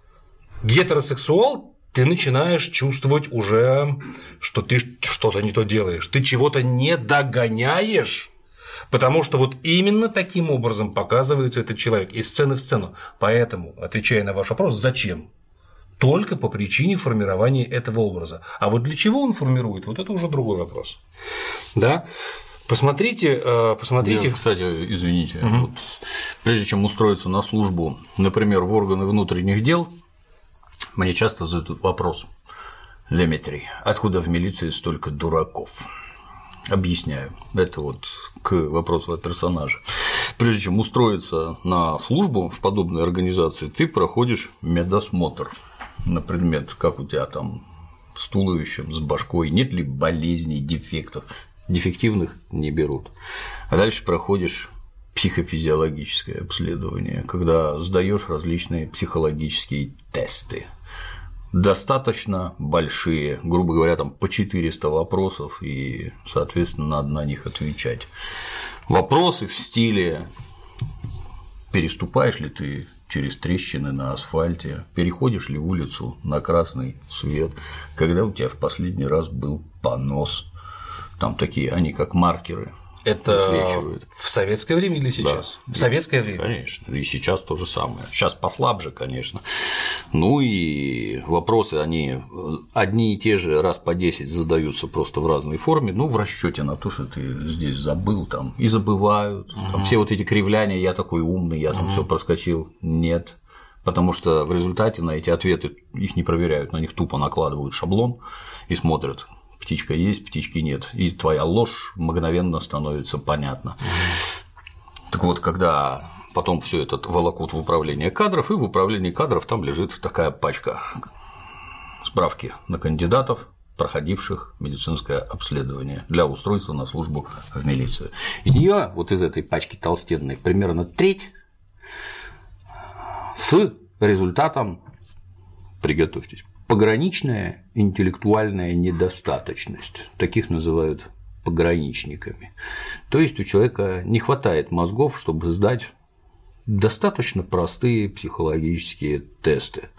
гетеросексуал, ты начинаешь чувствовать уже, что ты что-то не то делаешь, ты чего-то не догоняешь, потому что вот именно таким образом показывается этот человек из сцены в сцену. Поэтому, отвечая на ваш вопрос, зачем? Только по причине формирования этого образа. А вот для чего он формирует, вот это уже другой вопрос. Да? Посмотрите. Я, кстати, извините, вот, прежде чем устроиться на службу, например, в органы внутренних дел, мне часто задают вопрос: Дмитрий, откуда в милиции столько дураков? Объясняю. Это вот к вопросу о персонаже. Прежде чем устроиться на службу в подобной организации, ты проходишь медосмотр на предмет, как у тебя там с туловищем, с башкой, нет ли болезней, дефектов. Дефективных не берут. А дальше проходишь психофизиологическое обследование, когда сдаешь различные психологические тесты. Достаточно большие, грубо говоря, там по 400 вопросов, и, соответственно, надо на них отвечать. Вопросы в стиле: переступаешь ли ты через трещины на асфальте, переходишь ли улицу на красный свет, когда у тебя в последний раз был понос. Там такие, они как маркеры. Это в советское время или сейчас? Да. В советское время? Конечно, и сейчас то же самое. Сейчас послабже, конечно. Ну и вопросы, они одни и те же раз по 10 задаются просто в разной форме, в расчете на то, что ты здесь забыл, там, и забывают. Там все вот эти кривляния: я такой умный, я там все проскочил. Нет. Потому что в результате на эти ответы их не проверяют, на них тупо накладывают шаблон и смотрят: птичка есть, птички нет, и твоя ложь мгновенно становится понятна. Так вот, когда потом все это волокут в управление кадров, и в управлении кадров там лежит такая пачка справки на кандидатов, проходивших медицинское обследование для устройства на службу в милицию. Из нее, вот из этой пачки толстенной, примерно треть с результатом, приготовьтесь, пограничная интеллектуальная недостаточность. Таких называют пограничниками. То есть у человека не хватает мозгов, чтобы сдать достаточно простые психологические тесты.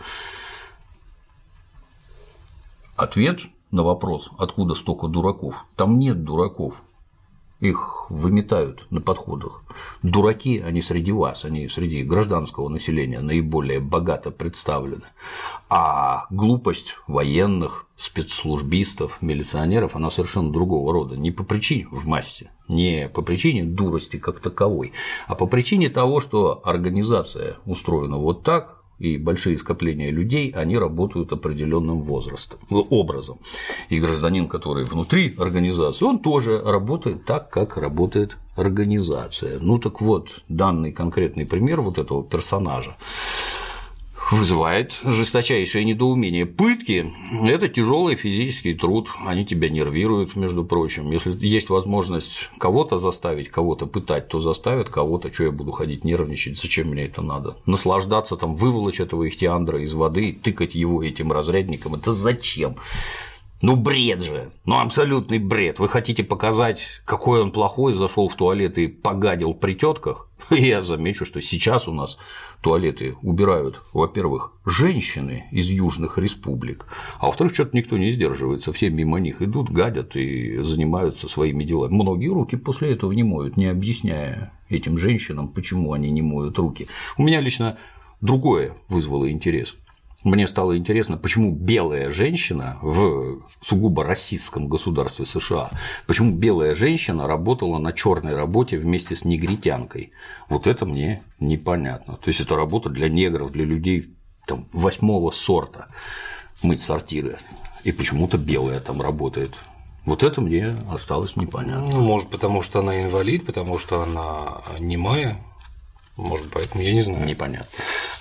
Ответ на вопрос: откуда столько дураков? Там нет дураков. Их выметают на подходах. Дураки, они среди вас, они среди гражданского населения наиболее богато представлены. А глупость военных, спецслужбистов, милиционеров, она совершенно другого рода. Не по причине в массе, не по причине дурости как таковой, а по причине того, что организация устроена вот так, и большие скопления людей, они работают определенным образом. И гражданин, который внутри организации, он тоже работает так, как работает организация. Ну так вот, данный конкретный пример вот этого персонажа вызывает жесточайшее недоумение. Пытки – это тяжелый физический труд, они тебя нервируют, между прочим. Если есть возможность кого-то заставить, кого-то пытать, то заставят кого-то, что я буду ходить нервничать, зачем мне это надо? Наслаждаться, там, выволочь этого ихтиандра из воды, тыкать его этим разрядником – это зачем? Ну, бред же, ну, абсолютный бред. Вы хотите показать, какой он плохой, зашел в туалет и погадил при тетках? Я замечу, что сейчас у нас туалеты убирают, во-первых, женщины из южных республик, а во-вторых, что-то никто не сдерживается, все мимо них идут, гадят и занимаются своими делами. Многие руки после этого не моют, не объясняя этим женщинам, почему они не моют руки. У меня лично другое вызвало интерес. Мне стало интересно, почему белая женщина в сугубо российском государстве США, почему белая женщина работала на черной работе вместе с негритянкой. Вот это мне непонятно. То есть это работа для негров, для людей там, 8-го сорта мыть сортиры. И почему-то белая там работает. Вот это мне осталось непонятно. Ну, может, потому что она инвалид, потому что она немая. Может, поэтому я не знаю. Непонятно.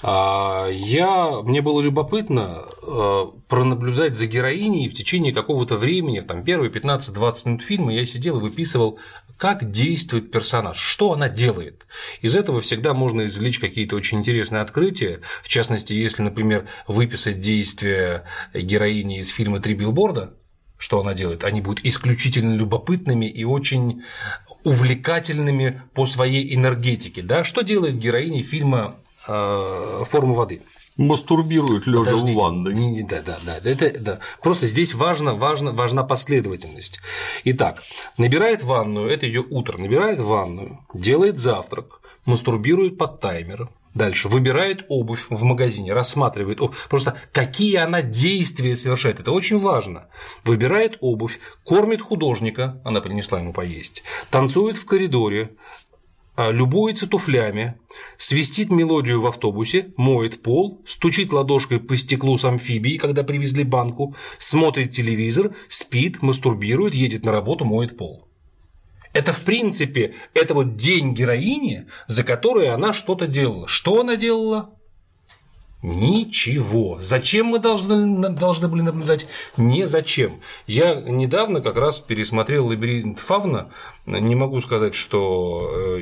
Мне было любопытно пронаблюдать за героиней в течение какого-то времени, там, первые 15-20 минут фильма я сидел и выписывал, как действует персонаж, что она делает. Из этого всегда можно извлечь какие-то очень интересные открытия. В частности, если, например, выписать действия героини из фильма «Три билборда», что она делает, они будут исключительно любопытными и очень увлекательными по своей энергетике. Да? Что делает героиня фильма «Форма воды»? Мастурбирует лежа в ванной. Да. Просто здесь важна последовательность. Итак, набирает ванную, это ее утро, набирает ванную, делает завтрак, мастурбирует под таймер. Дальше выбирает обувь в магазине, рассматривает просто какие она действия совершает, это очень важно. Выбирает обувь, кормит художника, она принесла ему поесть, танцует в коридоре, любуется туфлями, свистит мелодию в автобусе, моет пол, стучит ладошкой по стеклу с амфибией, когда привезли банку, смотрит телевизор, спит, мастурбирует, едет на работу, моет пол. Это, в принципе, это вот день героини, за который она что-то делала. Что она делала? Ничего. Зачем мы должны были наблюдать? Не зачем. Я недавно как раз пересмотрел «Лабиринт Фавна». Не могу сказать, что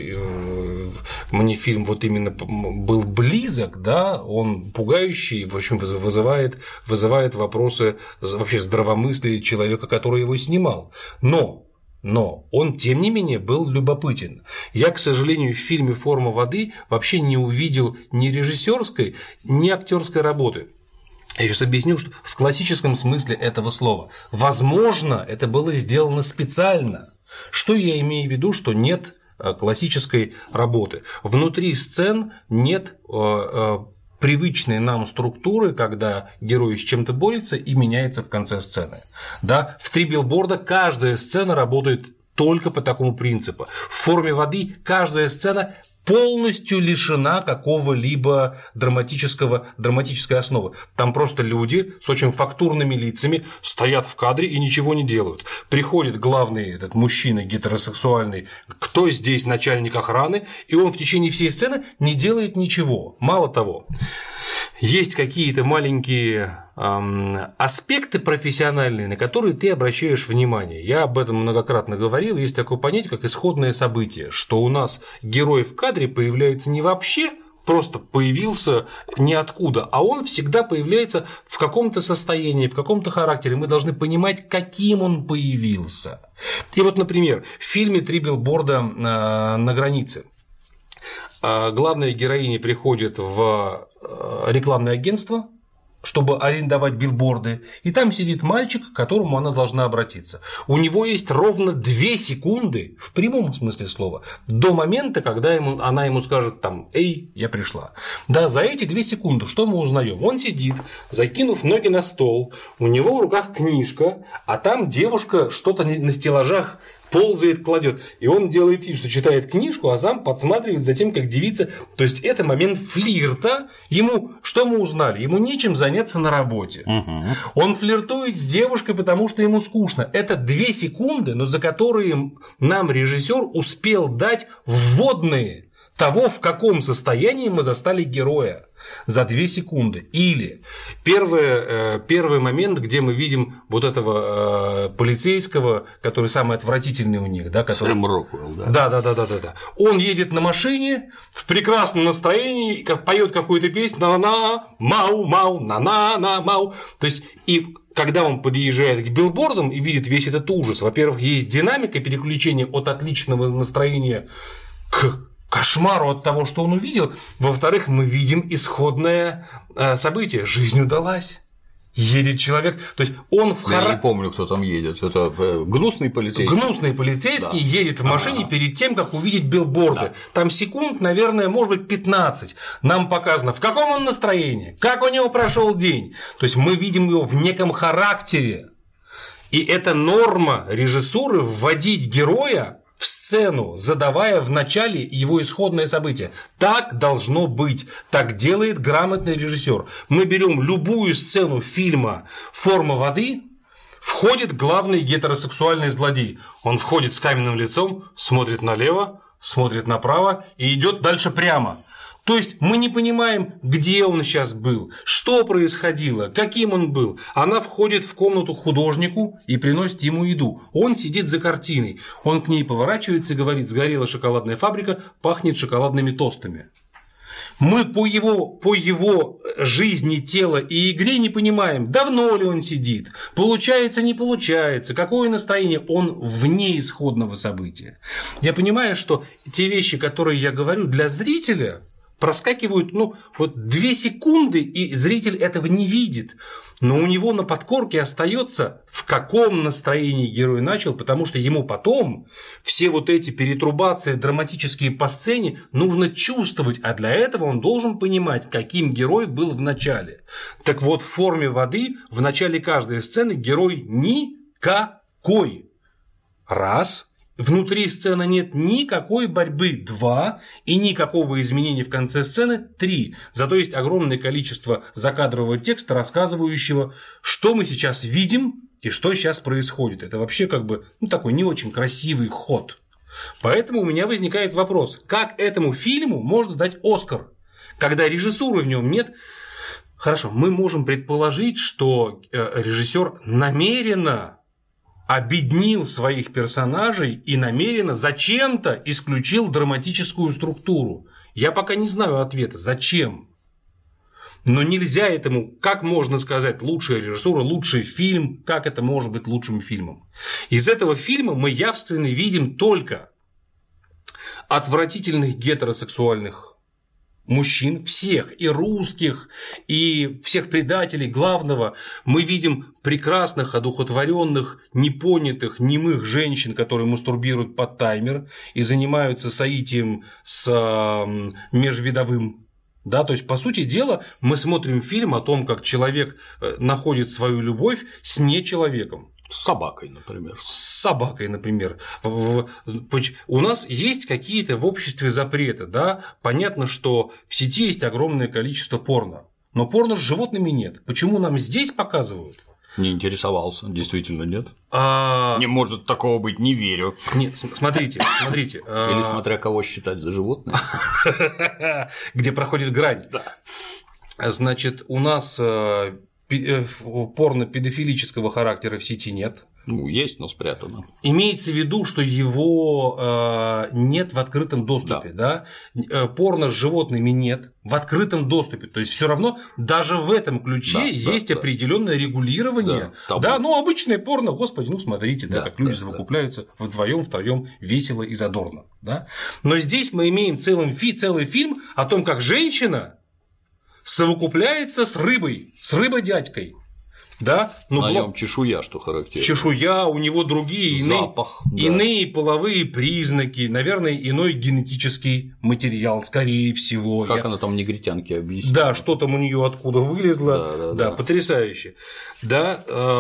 мне фильм вот именно был близок, да, он пугающий, в общем, вызывает вопросы вообще здравомыслия человека, который его снимал. Но он, тем не менее, был любопытен. Я, к сожалению, в фильме «Форма воды» вообще не увидел ни режиссерской, ни актерской работы. Я сейчас объясню, что в классическом смысле этого слова. Возможно, это было сделано специально. Что я имею в виду, что нет классической работы. Внутри сцен нет привычные нам структуры, когда герой с чем-то борется и меняется в конце сцены. Да? В «Три билборда» каждая сцена работает только по такому принципу. В «Форме воды» каждая сцена полностью лишена какого-либо драматической основы. Там просто люди с очень фактурными лицами стоят в кадре и ничего не делают. Приходит главный этот мужчина гетеросексуальный, кто здесь начальник охраны, и он в течение всей сцены не делает ничего. Мало того, есть какие-то маленькие аспекты профессиональные, на которые ты обращаешь внимание. Я об этом многократно говорил. Есть такое понятие, как исходное событие, что у нас герой в кадре появляется не вообще, просто появился ниоткуда, а он всегда появляется в каком-то состоянии, в каком-то характере. Мы должны понимать, каким он появился. И вот, например, в фильме «Три билборда на границе» главная героиня приходит в рекламное агентство, чтобы арендовать билборды, и там сидит мальчик, к которому она должна обратиться. У него есть ровно 2 секунды, в прямом смысле слова, до момента, когда она ему скажет там: «Эй, я пришла». Да, за эти 2 секунды что мы узнаем? Он сидит, закинув ноги на стол, у него в руках книжка, а там девушка что-то на стеллажах ползает, кладет, и он делает вид, что читает книжку, а сам подсматривает за тем, как девица. То есть это момент флирта. Ему что мы узнали? Ему нечем заняться на работе. Он флиртует с девушкой, потому что ему скучно. Это 2 секунды, но за которые нам режиссер успел дать вводные. того, в каком состоянии мы застали героя за 2 секунды. Или первый момент, где мы видим вот этого полицейского, который самый отвратительный у них, да, который... Сэм Роквелл, да. Да. Он едет на машине в прекрасном настроении, поет какую-то песню на-на, мау-мау, на-на-на-мау. То есть, и когда он подъезжает к билбордам и видит весь этот ужас, во-первых, есть динамика переключения от отличного настроения к кошмару от того, что он увидел. Во-вторых, мы видим исходное событие. Жизнь удалась. Едет человек. То есть он в Я не помню, кто там едет. Это гнусный полицейский. Гнусный полицейский едет в машине перед тем, как увидеть билборды. Да. Там секунд, наверное, может быть 15. Нам показано, в каком он настроении, как у него прошел день. То есть мы видим его в неком характере. И это норма режиссуры вводить героя в сцену, задавая в начале его исходное событие. Так должно быть. Так делает грамотный режиссер. Мы берем любую сцену фильма «Форма воды», входит главный гетеросексуальный злодей. Он входит с каменным лицом, смотрит налево, смотрит направо и идет дальше прямо. То есть мы не понимаем, где он сейчас был, что происходило, каким он был. Она входит в комнату к художнику и приносит ему еду. Он сидит за картиной. Он к ней поворачивается и говорит: сгорела шоколадная фабрика, пахнет шоколадными тостами. Мы по его жизни, тела и игре не понимаем, давно ли он сидит, получается, не получается, какое настроение, он вне исходного события. Я понимаю, что те вещи, которые я говорю, для зрителя проскакивают 2 секунды, и зритель этого не видит. Но у него на подкорке остается, в каком настроении герой начал, потому что ему потом все вот эти перетрубации драматические по сцене нужно чувствовать, а для этого он должен понимать, каким герой был в начале. Так вот, в «Форме воды» в начале каждой сцены герой никакой. Раз. Внутри сцены нет никакой борьбы, 2, и никакого изменения в конце сцены, 3. Зато есть огромное количество закадрового текста, рассказывающего, что мы сейчас видим и что сейчас происходит. Это вообще такой не очень красивый ход. Поэтому у меня возникает вопрос, как этому фильму можно дать «Оскар», когда режиссуры в нем нет. Хорошо, мы можем предположить, что режиссер намеренно обеднил своих персонажей и намеренно зачем-то исключил драматическую структуру. Я пока не знаю ответа, зачем. Но нельзя этому, как можно сказать, лучшая режиссура, лучший фильм, как это может быть лучшим фильмом. Из этого фильма мы явственно видим только отвратительных гетеросексуальных мужчин, всех, и русских, и всех предателей. Главного, мы видим прекрасных, одухотворенных, непонятых, немых женщин, которые мастурбируют под таймер и занимаются соитием с межвидовым. Да, то есть, по сути дела, мы смотрим фильм о том, как человек находит свою любовь с нечеловеком. С собакой, например. С собакой, например. У нас есть какие-то в обществе запреты, да? Понятно, что в сети есть огромное количество порно, но порно с животными нет. Почему нам здесь показывают? Не интересовался, действительно нет. Не может такого быть, не верю. Нет, смотрите. Или смотря кого считать за животное. Где проходит грань. Значит, у нас порно педофилического характера в сети нет. Есть, но спрятано. Имеется в виду, что его нет в открытом доступе, да? Порно с животными нет в открытом доступе. То есть все равно даже в этом ключе есть определенное регулирование. Да, обычное порно, господи, смотрите, как люди совокупляются вдвоем, втроем, весело и задорно. Да? Но здесь мы имеем целый фильм о том, как женщина совокупляется с рыбой-дядькой. Да? На нем чешуя, что характерно. Чешуя, у него другие запах, иные половые признаки, наверное, иной генетический материал, скорее всего. Как она там негритянке объяснила. Да, что там у нее откуда вылезло. Да, потрясающе. Да,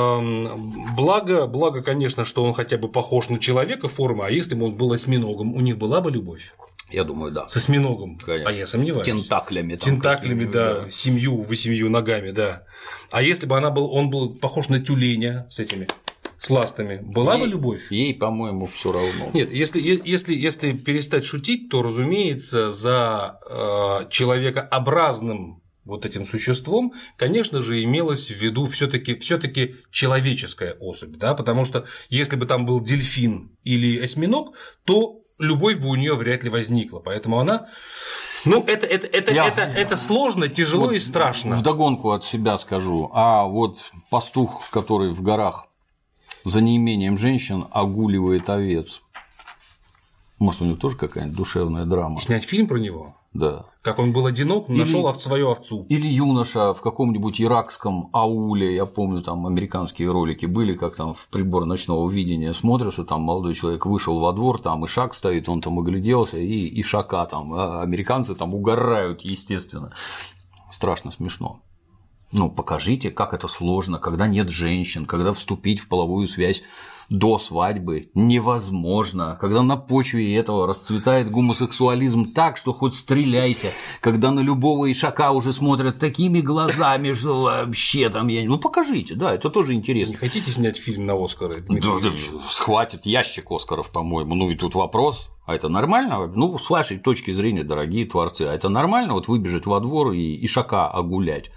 благо, конечно, что он хотя бы похож на человека формы, а если бы он был осьминогом, у них была бы любовь? Я думаю, да. С осьминогом. Конечно. А я сомневаюсь. Тентаклями, да, 7-8 ногами, да. А если бы он был похож на тюленя с с ластами, была бы любовь? Ей, по-моему, все равно. Нет, если перестать шутить, то, разумеется, за человекообразным вот этим существом, конечно же, имелось в виду все-таки человеческая особь, да, потому что если бы там был дельфин или осьминог, то любовь бы у нее вряд ли возникла, поэтому она. Ну, это сложно, тяжело и страшно. Вдогонку от себя скажу. А вот пастух, который в горах за неимением женщин огуливает овец. Может, у него тоже какая-нибудь душевная драма. И снять фильм про него? Да. Как он был одинок, нашел свою овцу. Или юноша в каком-нибудь иракском ауле, я помню, там американские ролики были, как там в прибор ночного видения смотришь, что там молодой человек вышел во двор, там ишак стоит, он там огляделся, и ишака там, а американцы там угорают, естественно. Страшно смешно. Ну, покажите, как это сложно, когда нет женщин, когда вступить в половую связь до свадьбы невозможно, когда на почве этого расцветает гомосексуализм так, что хоть стреляйся, когда на любого ишака уже смотрят такими глазами, что вообще там я… Ну, покажите, да, это тоже интересно. Не хотите снять фильм на Оскары? Да, схватит ящик Оскаров, по-моему, ну и тут вопрос. А это нормально? Ну, с вашей точки зрения, дорогие творцы, а это нормально вот выбежать во двор и ишака огулять?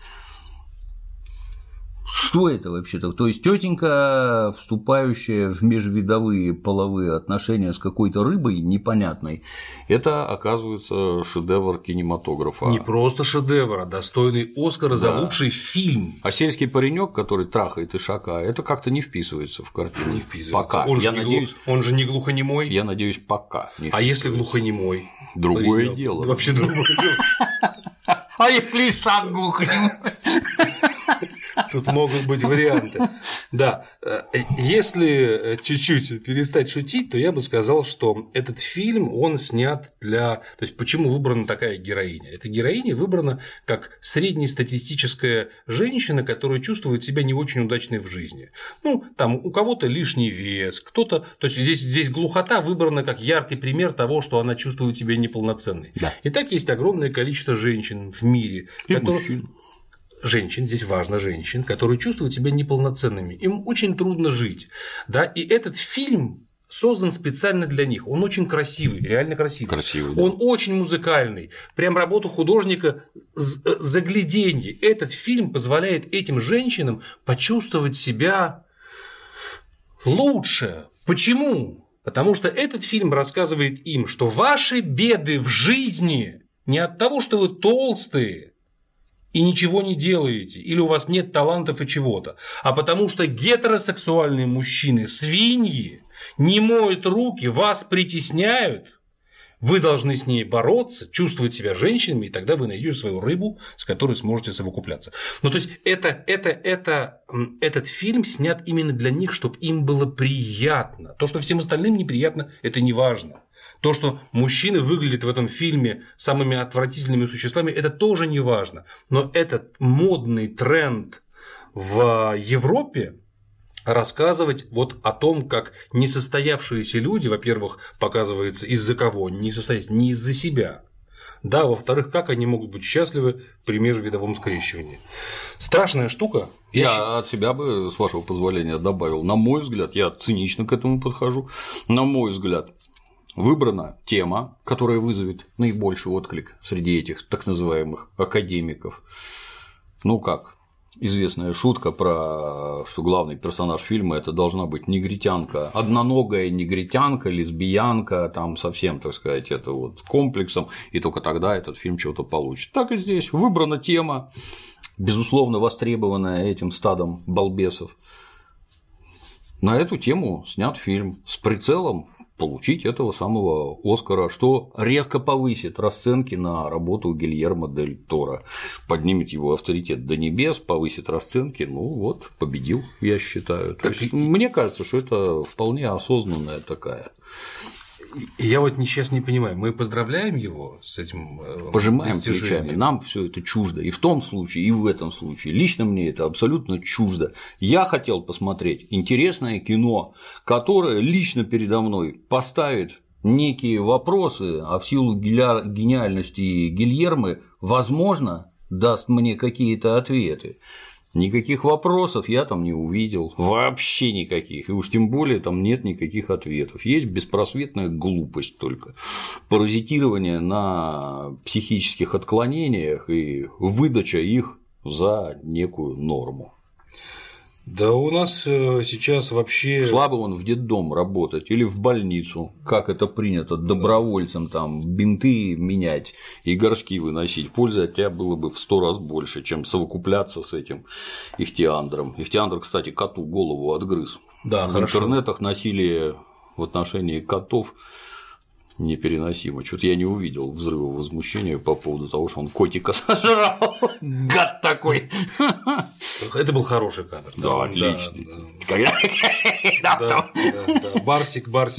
Что это вообще-то? То есть тетенька, вступающая в межвидовые половые отношения с какой-то рыбой непонятной, это, оказывается, шедевр кинематографа. Не просто шедевр, а достойный Оскара за лучший фильм. А сельский паренек, который трахает ишака, это как-то не вписывается в картину. Не вписывается. Пока. Он же не глухонемой. Я надеюсь, пока. А если глухонемой? Другое дело. Вообще другое дело. А если ишак глухонемой? Тут могут быть варианты. Да, если чуть-чуть перестать шутить, то я бы сказал, что этот фильм, он снят для… То есть, почему выбрана такая героиня? Эта героиня выбрана как среднестатистическая женщина, которая чувствует себя не очень удачной в жизни. Ну, там у кого-то лишний вес, кто-то… То есть, здесь глухота выбрана как яркий пример того, что она чувствует себя неполноценной. Да. И так есть огромное количество женщин в мире, мужчин. Женщин, здесь важно женщин, которые чувствуют себя неполноценными, им очень трудно жить, да, и этот фильм создан специально для них, он очень красивый, реально красивый, да. Он очень музыкальный, прям работа художника загляденье. Этот фильм позволяет этим женщинам почувствовать себя лучше. Почему? Потому что этот фильм рассказывает им, что ваши беды в жизни не от того, что вы толстые и ничего не делаете, или у вас нет талантов и чего-то, а потому что гетеросексуальные мужчины, свиньи, не моют руки, вас притесняют, вы должны с ней бороться, чувствовать себя женщинами, и тогда вы найдете свою рыбу, с которой сможете совокупляться. Ну, то есть, этот фильм снят именно для них, чтобы им было приятно. То, что всем остальным неприятно, это не важно. То, что мужчины выглядят в этом фильме самыми отвратительными существами, это тоже не важно. Но этот модный тренд в Европе рассказывать вот о том, как несостоявшиеся люди, во-первых, показывается, из-за кого не состоятся, не из-за себя. Да, во-вторых, как они могут быть счастливы при межвидовом скрещивании. Страшная штука. Я от себя бы, с вашего позволения, добавил. На мой взгляд, я цинично к этому подхожу. На мой взгляд, выбрана тема, которая вызовет наибольший отклик среди этих так называемых академиков. Ну как? Известная шутка про, что главный персонаж фильма это должна быть негритянка, одноногая негритянка, лесбиянка, там совсем, так сказать, это вот комплексом, и только тогда этот фильм чего-то получит. Так и здесь выбрана тема, безусловно востребованная этим стадом балбесов. На эту тему снят фильм с прицелом получить этого самого Оскара, что резко повысит расценки на работу Гильермо дель Торо, поднимет его авторитет до небес, повысит расценки, ну вот, победил, я считаю. То есть, мне кажется, что это вполне осознанная такая. Я вот сейчас не понимаю, мы поздравляем его с этим пожимаем плечами, нам все это чуждо, и в том случае, и в этом случае. Лично мне это абсолютно чуждо. Я хотел посмотреть интересное кино, которое лично передо мной поставит некие вопросы, а в силу гениальности Гильермо, возможно, даст мне какие-то ответы. Никаких вопросов я там не увидел, вообще никаких, и уж тем более там нет никаких ответов. Есть беспросветная глупость только, паразитирование на психических отклонениях и выдача их за некую норму. Да у нас сейчас вообще… Шла бы он в детдом работать или в больницу, как это принято, добровольцем там бинты менять и горшки выносить. Пользы от тебя было бы в 100 раз больше, чем совокупляться с этим ихтиандром. Ихтиандр, кстати, коту голову отгрыз. Да, в хорошо. интернетах насилие в отношении котов непереносимо. Что-то я не увидел взрыва возмущения по поводу того, что он котика сожрал. Гад такой. Это был хороший кадр. Да, отличный. Да. Барсик, да.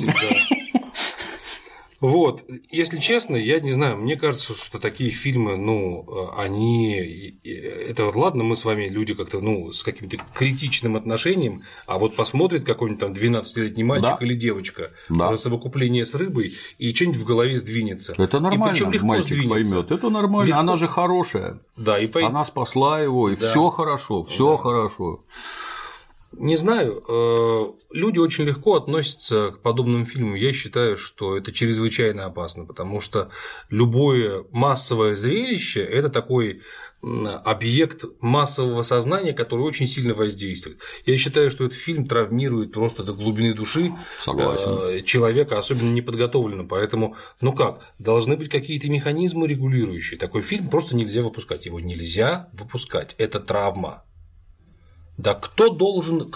Вот, если честно, я не знаю, мне кажется, что такие фильмы, они, это вот ладно, мы с вами люди как-то, с каким-то критичным отношением, а вот посмотрит какой-нибудь там 12-летний мальчик или девочка совокупление с рыбой, и что-нибудь в голове сдвинется. Это нормально, мальчик поймет, это нормально, легко. Она же хорошая, она спасла его, и все хорошо, все хорошо. Не знаю, люди очень легко относятся к подобным фильмам. Я считаю, что это чрезвычайно опасно, потому что любое массовое зрелище – это такой объект массового сознания, который очень сильно воздействует. Я считаю, что этот фильм травмирует просто до глубины души человека, особенно неподготовленного. Поэтому, должны быть какие-то механизмы регулирующие. Такой фильм просто нельзя выпускать. Его нельзя выпускать. Это травма. Да кто должен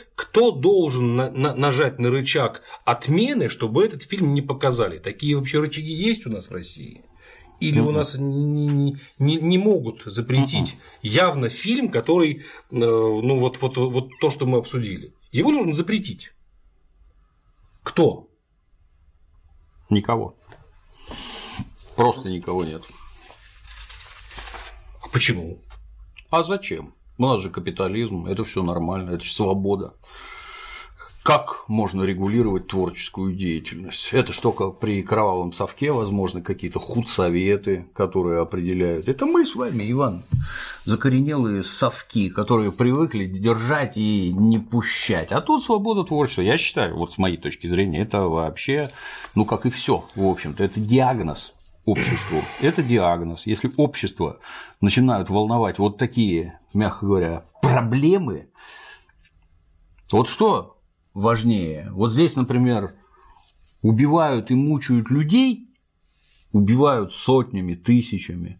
нажать на рычаг отмены, чтобы этот фильм не показали? Такие вообще рычаги есть у нас в России? Или у нас не могут запретить явно фильм, который, вот то, что мы обсудили? Его нужно запретить. Кто? Никого. Просто никого нет. А почему? А зачем? У нас же капитализм, это все нормально, это же свобода. Как можно регулировать творческую деятельность? Это ж только при кровавом совке, возможно, какие-то худсоветы, которые определяют. Это мы с вами, Иван, закоренелые совки, которые привыкли держать и не пущать. А тут свобода творчества. Я считаю, вот с моей точки зрения, это вообще, как и все, в общем-то, это диагноз обществу. Это диагноз. Если общество начинают волновать вот такие, мягко говоря, проблемы, вот что важнее? Вот здесь, например, убивают и мучают людей, убивают сотнями, тысячами,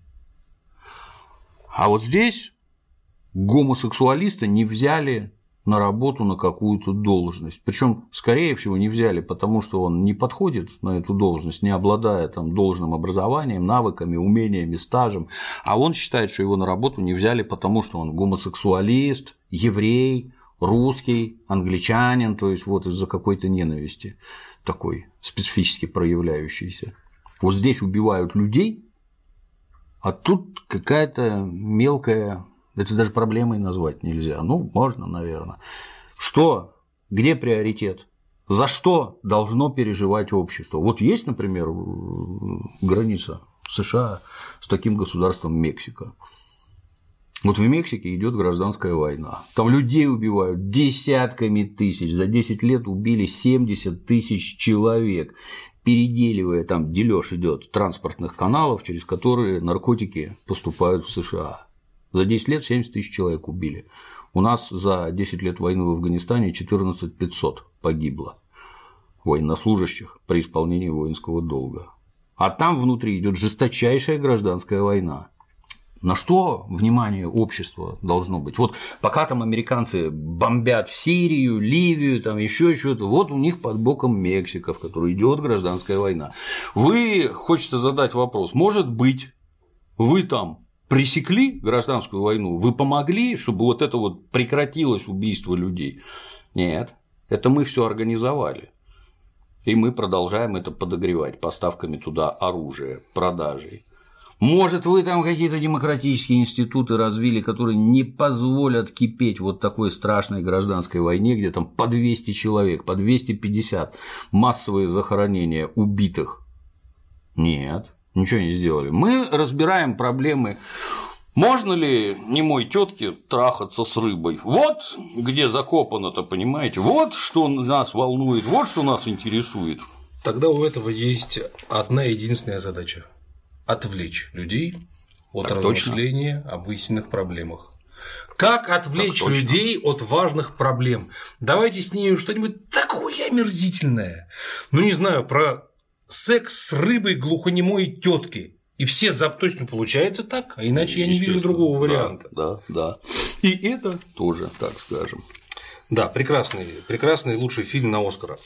а вот здесь гомосексуалиста не взяли на работу на какую-то должность. Причем, скорее всего, не взяли, потому что он не подходит на эту должность, не обладая там должным образованием, навыками, умениями, стажем. А он считает, что его на работу не взяли, потому что он гомосексуалист, еврей, русский, англичанин, то есть вот из-за какой-то ненависти такой специфически проявляющейся. Вот здесь убивают людей, а тут какая-то мелкая. Это даже проблемой назвать нельзя. Можно, наверное. Что? Где приоритет? За что должно переживать общество? Вот есть, например, граница США с таким государством Мексика. Вот в Мексике идет гражданская война. Там людей убивают десятками тысяч. За 10 лет убили 70 тысяч человек, переделивая, там делёж идет транспортных каналов, через которые наркотики поступают в США. За 10 лет 70 тысяч человек убили. У нас за 10 лет войны в Афганистане 14 500 погибло военнослужащих при исполнении воинского долга. А там внутри идет жесточайшая гражданская война. На что внимание общества должно быть? Вот пока там американцы бомбят в Сирию, Ливию, там еще что-то, вот у них под боком Мексика, в которой идет гражданская война. Хочется задать вопрос, может быть, вы там пресекли гражданскую войну, вы помогли, чтобы вот это вот прекратилось убийство людей? Нет, это мы все организовали. И мы продолжаем это подогревать поставками туда оружия, продажей. Может, вы там какие-то демократические институты развили, которые не позволят кипеть вот такой страшной гражданской войне, где там по 200 человек, по 250 массовые захоронения убитых? Нет. Ничего не сделали. Мы разбираем проблемы Можно ли немой тетке трахаться с рыбой? Вот где закопано-то, понимаете? Вот что нас волнует, вот что нас интересует. Тогда у этого есть одна единственная задача – отвлечь людей от размышления об истинных проблемах. Как отвлечь людей от важных проблем? Давайте снимем что-нибудь такое омерзительное. Ну, не знаю, про секс с рыбой глухонемой тетки. И все точно получается так, а иначе я не вижу другого варианта. Да. И это тоже, так скажем. Да, прекрасный лучший фильм на Оскара.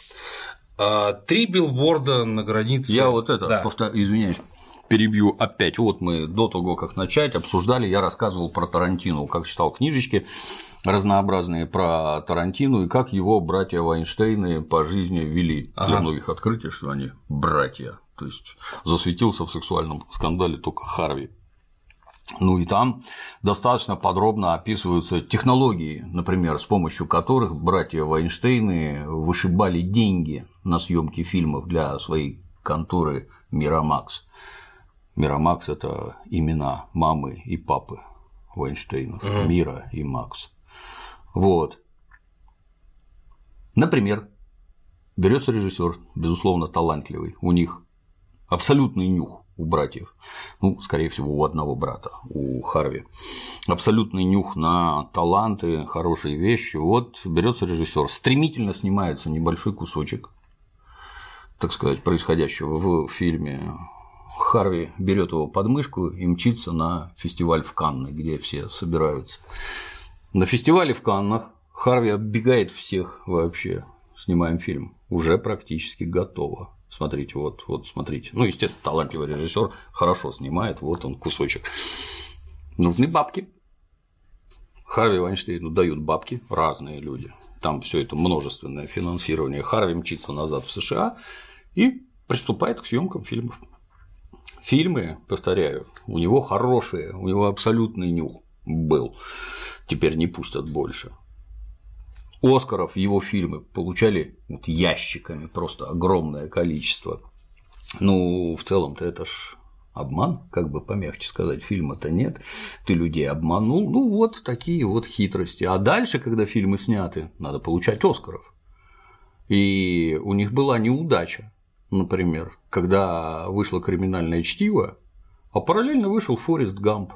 3 билборда на границе. Я извиняюсь, перебью опять. Вот мы до того, как начать, обсуждали, я рассказывал про Тарантино, как читал книжечки разнообразные про Тарантино и как его братья Вайнштейны по жизни вели для многих открытий, что они братья. То есть засветился в сексуальном скандале только Харви. Ну и там достаточно подробно описываются технологии, например, с помощью которых братья Вайнштейны вышибали деньги на съемки фильмов для своей конторы Miramax. Miramax – это имена мамы и папы Вайнштейнов, Мира и Макс. Вот. Например, берется режиссер, безусловно, талантливый, у них абсолютный нюх у братьев, ну, скорее всего, у одного брата, у Харви, абсолютный нюх на таланты, хорошие вещи. Вот берется режиссер, стремительно снимается небольшой кусочек, так сказать, происходящего в фильме. Харви берет его под мышку и мчится на фестиваль в Канны, где все собираются. На фестивале в Каннах Харви оббегает всех вообще. Снимаем фильм, уже практически готово. Смотрите, вот смотрите. Ну, естественно, талантливый режиссер хорошо снимает, вот он кусочек. Нужны бабки. Харви Вайнштейну дают бабки разные люди. Там все это множественное финансирование. Харви мчится назад в США и приступает к съемкам фильмов. Фильмы, повторяю, у него хорошие, у него абсолютный нюх был. Теперь не пустят больше. Оскаров его фильмы получали ящиками, просто огромное количество. Ну, в целом-то это ж обман, как бы помягче сказать, фильма-то нет, ты людей обманул, ну вот такие вот хитрости. А дальше, когда фильмы сняты, надо получать Оскаров. И у них была неудача, например, когда вышло «Криминальное чтиво», а параллельно вышел «Форест Гамп»,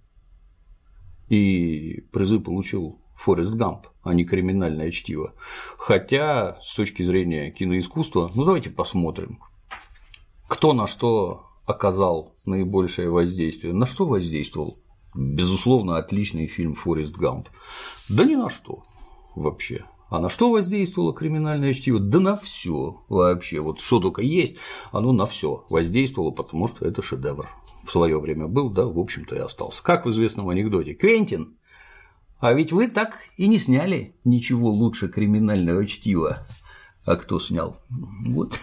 и призы получил Форест Гамп, а не «Криминальное чтиво». Хотя, с точки зрения киноискусства, ну давайте посмотрим, кто на что оказал наибольшее воздействие. На что воздействовал? Безусловно, отличный фильм «Форест Гамп». Да ни на что вообще. А на что воздействовало «Криминальное чтиво»? Да на все вообще. Вот что только есть, оно на все воздействовало, потому что это шедевр. В свое время был, да, в общем-то, и остался. Как в известном анекдоте: Квентин, а ведь вы так и не сняли ничего лучше «Криминального чтива». А кто снял? Вот.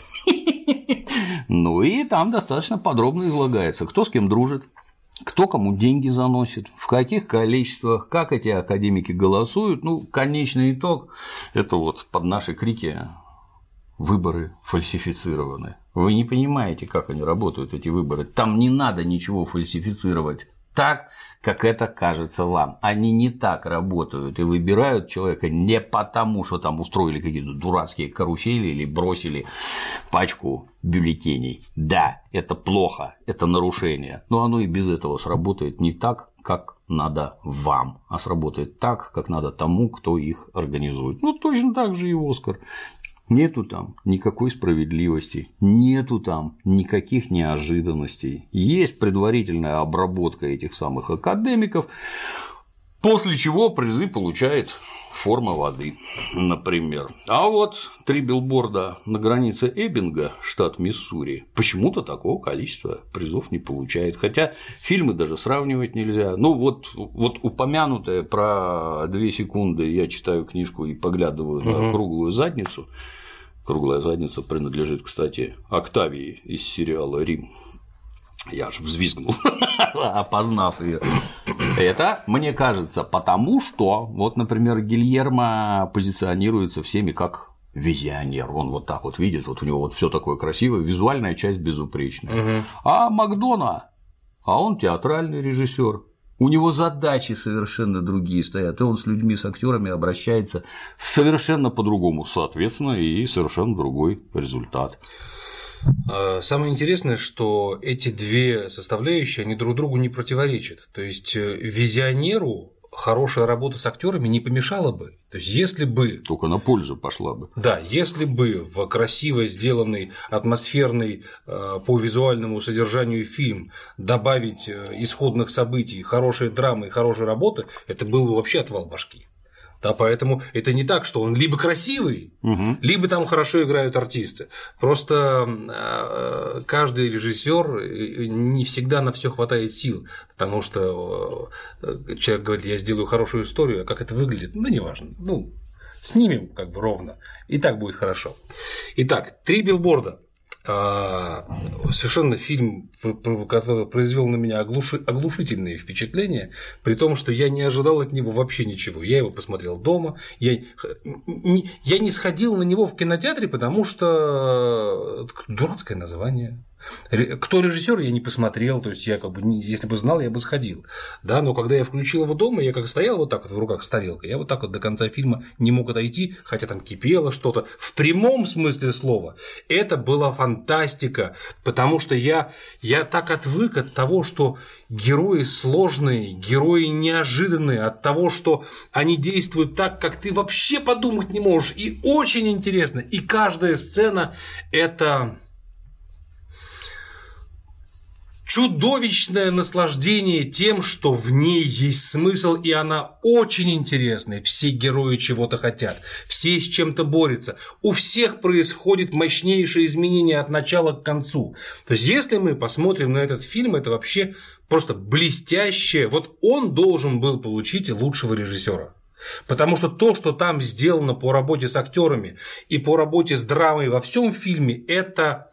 Ну и там достаточно подробно излагается, кто с кем дружит, кто кому деньги заносит, в каких количествах, как эти академики голосуют. Ну, конечный итог – это вот под наши крики выборы фальсифицированы. Вы не понимаете, как они работают, эти выборы. Там не надо ничего фальсифицировать так, как это кажется вам. Они не так работают и выбирают человека не потому, что там устроили какие-то дурацкие карусели или бросили пачку бюллетеней. Да, это плохо, это нарушение, но оно и без этого сработает не так, как надо вам, а сработает так, как надо тому, кто их организует. Ну, точно так же и Оскар. Нету там никакой справедливости, нету там никаких неожиданностей. Есть предварительная обработка этих самых академиков, после чего призы получает форма воды, например. А вот 3 билборда на границе Эббинга, штат Миссури, почему-то такого количества призов не получает. Хотя фильмы даже сравнивать нельзя. Ну вот упомянутое про 2 секунды я читаю книжку и поглядываю на круглую задницу. Круглая задница принадлежит, кстати, Октавии из сериала «Рим». Я аж взвизгнул, опознав ее. Это, мне кажется, потому что, вот, например, Гильермо позиционируется всеми как визионер. Он вот так вот видит, вот у него вот все такое красивое, визуальная часть безупречная. А Макдона, а он театральный режиссер. У него задачи совершенно другие стоят, и он с людьми, с актерами обращается совершенно по-другому, соответственно, и совершенно другой результат. Самое интересное, что эти две составляющие, они друг другу не противоречат. То есть визионеру хорошая работа с актерами не помешала бы. То есть, если бы… Только на пользу пошла бы. Да, если бы в красиво сделанный, атмосферный по визуальному содержанию фильм добавить исходных событий, хорошей драмы и хорошей работы, это был бы вообще отвал башки. Да, поэтому это не так, что он либо красивый, либо там хорошо играют артисты. Просто каждый режиссер не всегда на все хватает сил, потому что человек говорит: я сделаю хорошую историю, а как это выглядит, ну, неважно. Ну, снимем как бы ровно, и так будет хорошо. Итак, «Три билборда». Совершенно фильм, который произвел на меня оглушительные впечатления, при том, что я не ожидал от него вообще ничего. Я его посмотрел дома, я не сходил на него в кинотеатре, потому что дурацкое название. Кто режиссер, я не посмотрел, то есть я как бы, если бы знал, я бы сходил, да, но когда я включил его дома, я как стоял вот так вот в руках с тарелкой, я вот так вот до конца фильма не мог отойти, хотя там кипело что-то, в прямом смысле слова, это была фантастика, потому что я так отвык от того, что герои сложные, герои неожиданные, от того, что они действуют так, как ты вообще подумать не можешь, и очень интересно, и каждая сцена – это… чудовищное наслаждение тем, что в ней есть смысл, и она очень интересная. Все герои чего-то хотят, все с чем-то борются, у всех происходит мощнейшее изменение от начала к концу. То есть, если мы посмотрим на этот фильм, это вообще просто блестящее. Вот он должен был получить лучшего режиссера. Потому что то, что там сделано по работе с актерами и по работе с драмой во всем фильме, это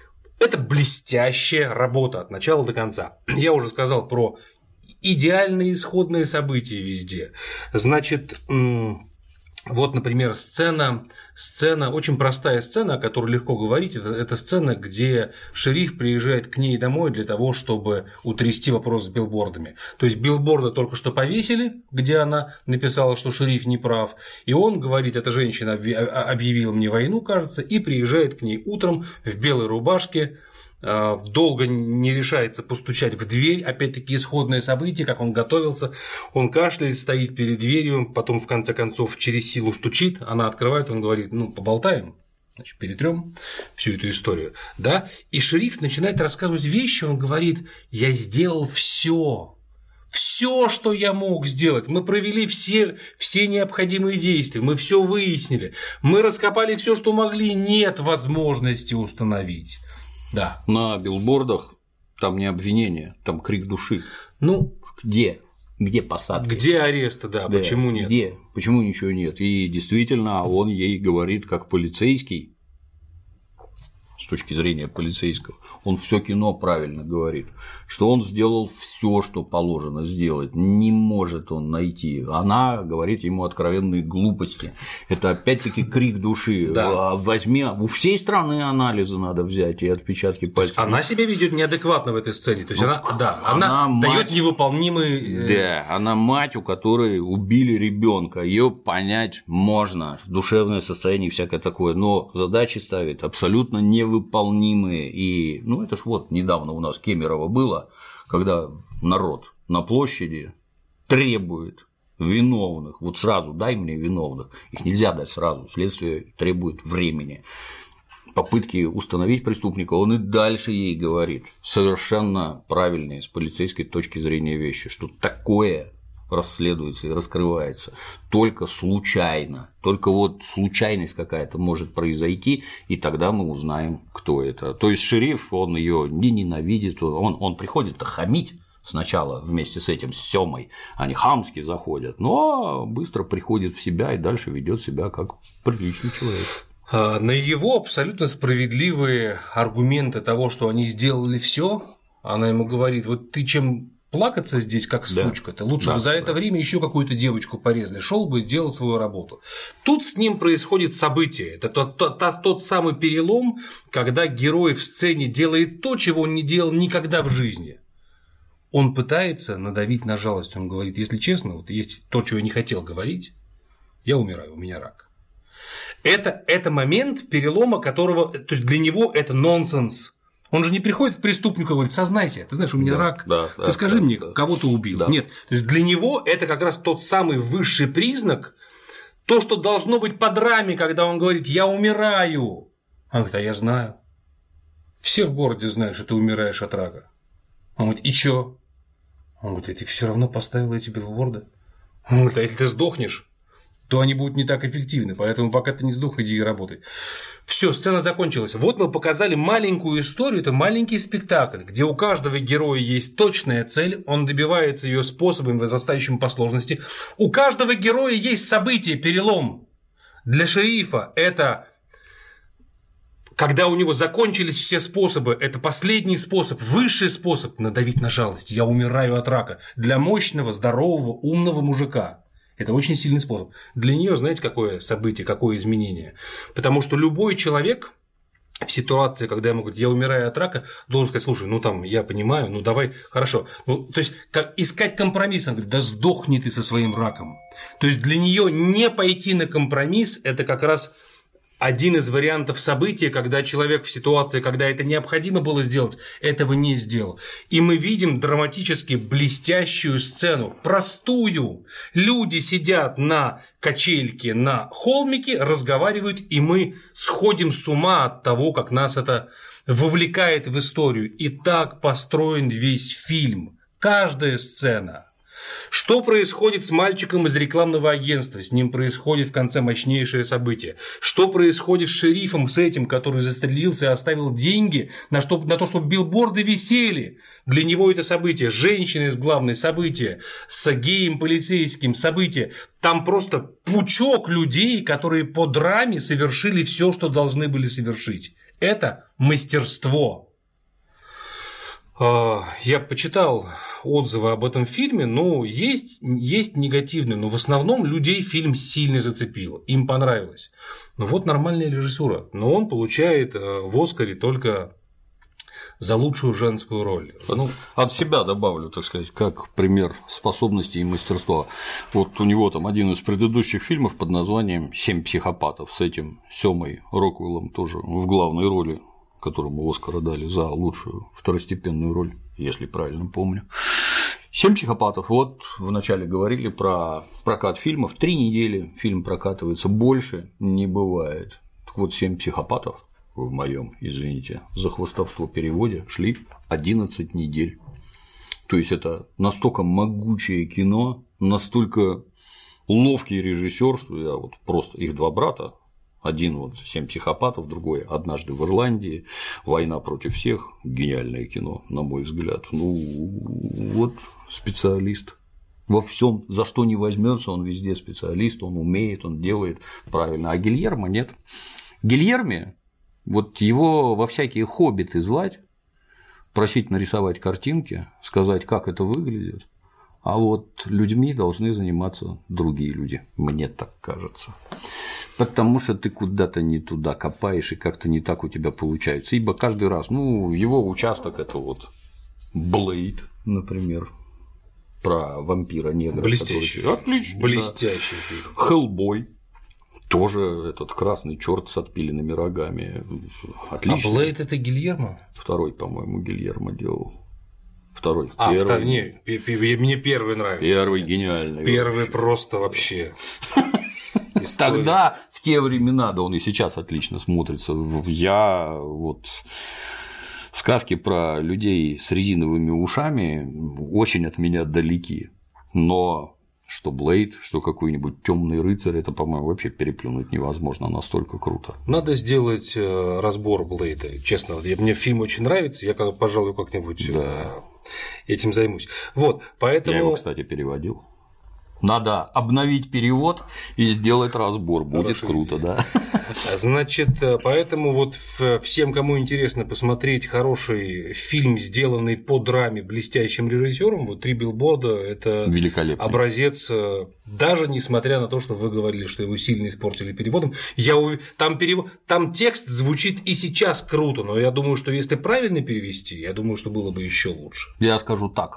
блестящая работа от начала до конца. Я уже сказал про идеальные исходные события везде. Значит, вот, например, сцена, очень простая сцена, о которой легко говорить, это сцена, где шериф приезжает к ней домой для того, чтобы утрясти вопрос с билбордами. То есть билборды только что повесили, где она написала, что шериф не прав, и он говорит: эта женщина объявила мне войну, кажется, и приезжает к ней утром в белой рубашке, долго не решается постучать в дверь, опять-таки исходное событие, как он готовился, он кашляет, стоит перед дверью, потом в конце концов через силу стучит, она открывает, он говорит: ну, поболтаем, значит, перетрем всю эту историю, да, и шериф начинает рассказывать вещи, он говорит: я сделал все, что я мог сделать, мы провели все необходимые действия, мы все выяснили, мы раскопали все, что могли, нет возможности установить. Да. На билбордах там не обвинение, там крик души. Ну, где посадки? Где аресты, да, почему нет? Где? Почему ничего нет? И действительно, он ей говорит, как полицейский, с точки зрения полицейского, он все кино правильно говорит, что он сделал все, что положено сделать, не может он найти. Она говорит ему откровенные глупости. Это опять-таки крик души. Да. Возьми, у всей страны анализы надо взять и отпечатки пальцев. Она себя ведет неадекватно в этой сцене. То есть она дает невыполнимые. Да, она мать, у которой убили ребенка. Ее понять можно, душевное состояние и всякое такое, но задачи ставит абсолютно невыполнимые. И, ну, это ж вот недавно у нас Кемерово было, когда народ на площади требует виновных, вот сразу дай мне виновных, их нельзя дать сразу, следствие требует времени. Попытки установить преступника, он и дальше ей говорит совершенно правильные с полицейской точки зрения вещи, что такое расследуется и раскрывается только случайно, только вот случайность какая-то может произойти, и тогда мы узнаем, кто это. То есть шериф, он ее не ненавидит, он приходит хамить сначала вместе с этим, с Сёмой, они хамски заходят, но быстро приходит в себя и дальше ведет себя как приличный человек. На его абсолютно справедливые аргументы того, что они сделали все, она ему говорит: вот ты чем плакаться здесь, как сучка, ты лучше бы за это время еще какую-то девочку порезали, шел бы и делал свою работу. Тут с ним происходит событие, это тот самый перелом, когда герой в сцене делает то, чего он не делал никогда в жизни. Он пытается надавить на жалость. Он говорит: если честно, вот есть то, чего я не хотел говорить, я умираю, у меня рак. Это момент перелома, которого, то есть для него это нонсенс. Он же не приходит к преступнику и говорит: сознайся, ты знаешь, у меня рак, ты скажи мне, кого ты убил. Нет, то есть для него это как раз тот самый высший признак, то, что должно быть по драме, когда он говорит: я умираю. Он говорит: а я знаю. Все в городе знают, что ты умираешь от рака. Он говорит: и чё? Он говорит: ты все равно поставил эти билборды. Он говорит: а если ты сдохнешь, то они будут не так эффективны, поэтому пока ты не сдох, иди и работай. Все, сцена закончилась. Вот мы показали маленькую историю, это маленький спектакль, где у каждого героя есть точная цель, он добивается ее способами, возрастающими по сложности. У каждого героя есть событие, перелом. Для шерифа это когда у него закончились все способы, это последний способ, высший способ надавить на жалость. Я умираю от рака. Для мощного, здорового, умного мужика. Это очень сильный способ. Для нее, знаете, какое событие, какое изменение? Потому что любой человек в ситуации, когда ему говорят: я умираю от рака, должен сказать: слушай, ну там, я понимаю, ну давай, хорошо. Ну, то есть, искать компромисс, он говорит: да сдохни ты со своим раком. То есть, для нее не пойти на компромисс – это как раз один из вариантов события, когда человек в ситуации, когда это необходимо было сделать, этого не сделал. И мы видим драматически блестящую сцену, простую. Люди сидят на качельке, на холмике, разговаривают, и мы сходим с ума от того, как нас это вовлекает в историю. И так построен весь фильм. Каждая сцена. Что происходит с мальчиком из рекламного агентства? С ним происходит в конце мощнейшее событие. Что происходит с шерифом, с этим, который застрелился и оставил деньги на то, чтобы билборды висели? Для него это событие. Женщина из главной событие. С геем полицейским событие. Там просто пучок людей, которые по драме совершили все, что должны были совершить. Это мастерство. Я почитал отзывы об этом фильме, но есть негативные, но в основном людей фильм сильно зацепил, им понравилось. Ну вот нормальная режиссура, но он получает в Оскаре только за лучшую женскую роль. От себя добавлю, так сказать, как пример способностей и мастерства. Вот у него там один из предыдущих фильмов под названием «Семь психопатов» с этим Сёмой Роквеллом тоже в главной роли, которому Оскара дали за лучшую второстепенную роль, если правильно помню. «Семь психопатов». Вот вначале говорили про прокат фильмов. 3 недели фильм прокатывается, больше не бывает. Так вот, «Семь психопатов» в моем, извините, за хвостовство переводе шли 11 недель. То есть это настолько могучее кино, настолько ловкий режиссер, что я вот просто их 2 брата. Один вот «Семь психопатов», другой «Однажды в Ирландии», «Война против всех», гениальное кино, на мой взгляд. Ну вот специалист во всем, за что не возьмется, он везде специалист, он умеет, он делает правильно. А Гильермо нет. Гильермо, вот его во всякие хоббиты звать, просить нарисовать картинки, сказать, как это выглядит. А вот людьми должны заниматься другие люди, мне так кажется. Потому что ты куда-то не туда копаешь, и как-то не так у тебя получается. Ибо каждый раз, его участок – это вот Блейд, например, про вампира-негра. Блестящий. Отлично. Блестящий фильм. Хеллбой. Тоже этот красный черт с отпиленными рогами. Отлично. А Блейд – это Гильермо? Второй, по-моему, Гильермо делал. Второй. Мне первый нравится. Первый гениальный. Первый просто вообще. Тогда, в те времена, да он и сейчас отлично смотрится. Сказки про людей с резиновыми ушами очень от меня далеки. Но что Блейд, что какой-нибудь Темный рыцарь, это, по-моему, вообще переплюнуть невозможно, настолько круто. Надо сделать разбор Блейда. Честно, мне фильм очень нравится, я, пожалуй, как-нибудь этим займусь. Вот, поэтому. Я его, кстати, переводил. Надо обновить перевод и сделать разбор. Будет круто, да. Значит, поэтому вот всем, кому интересно посмотреть хороший фильм, сделанный по драме блестящим режиссером, вот «Три билборда» – это образец, даже несмотря на то, что вы говорили, что его сильно испортили переводом. Там текст звучит и сейчас круто, но я думаю, что если правильно перевести, я думаю, что было бы еще лучше. Я скажу так.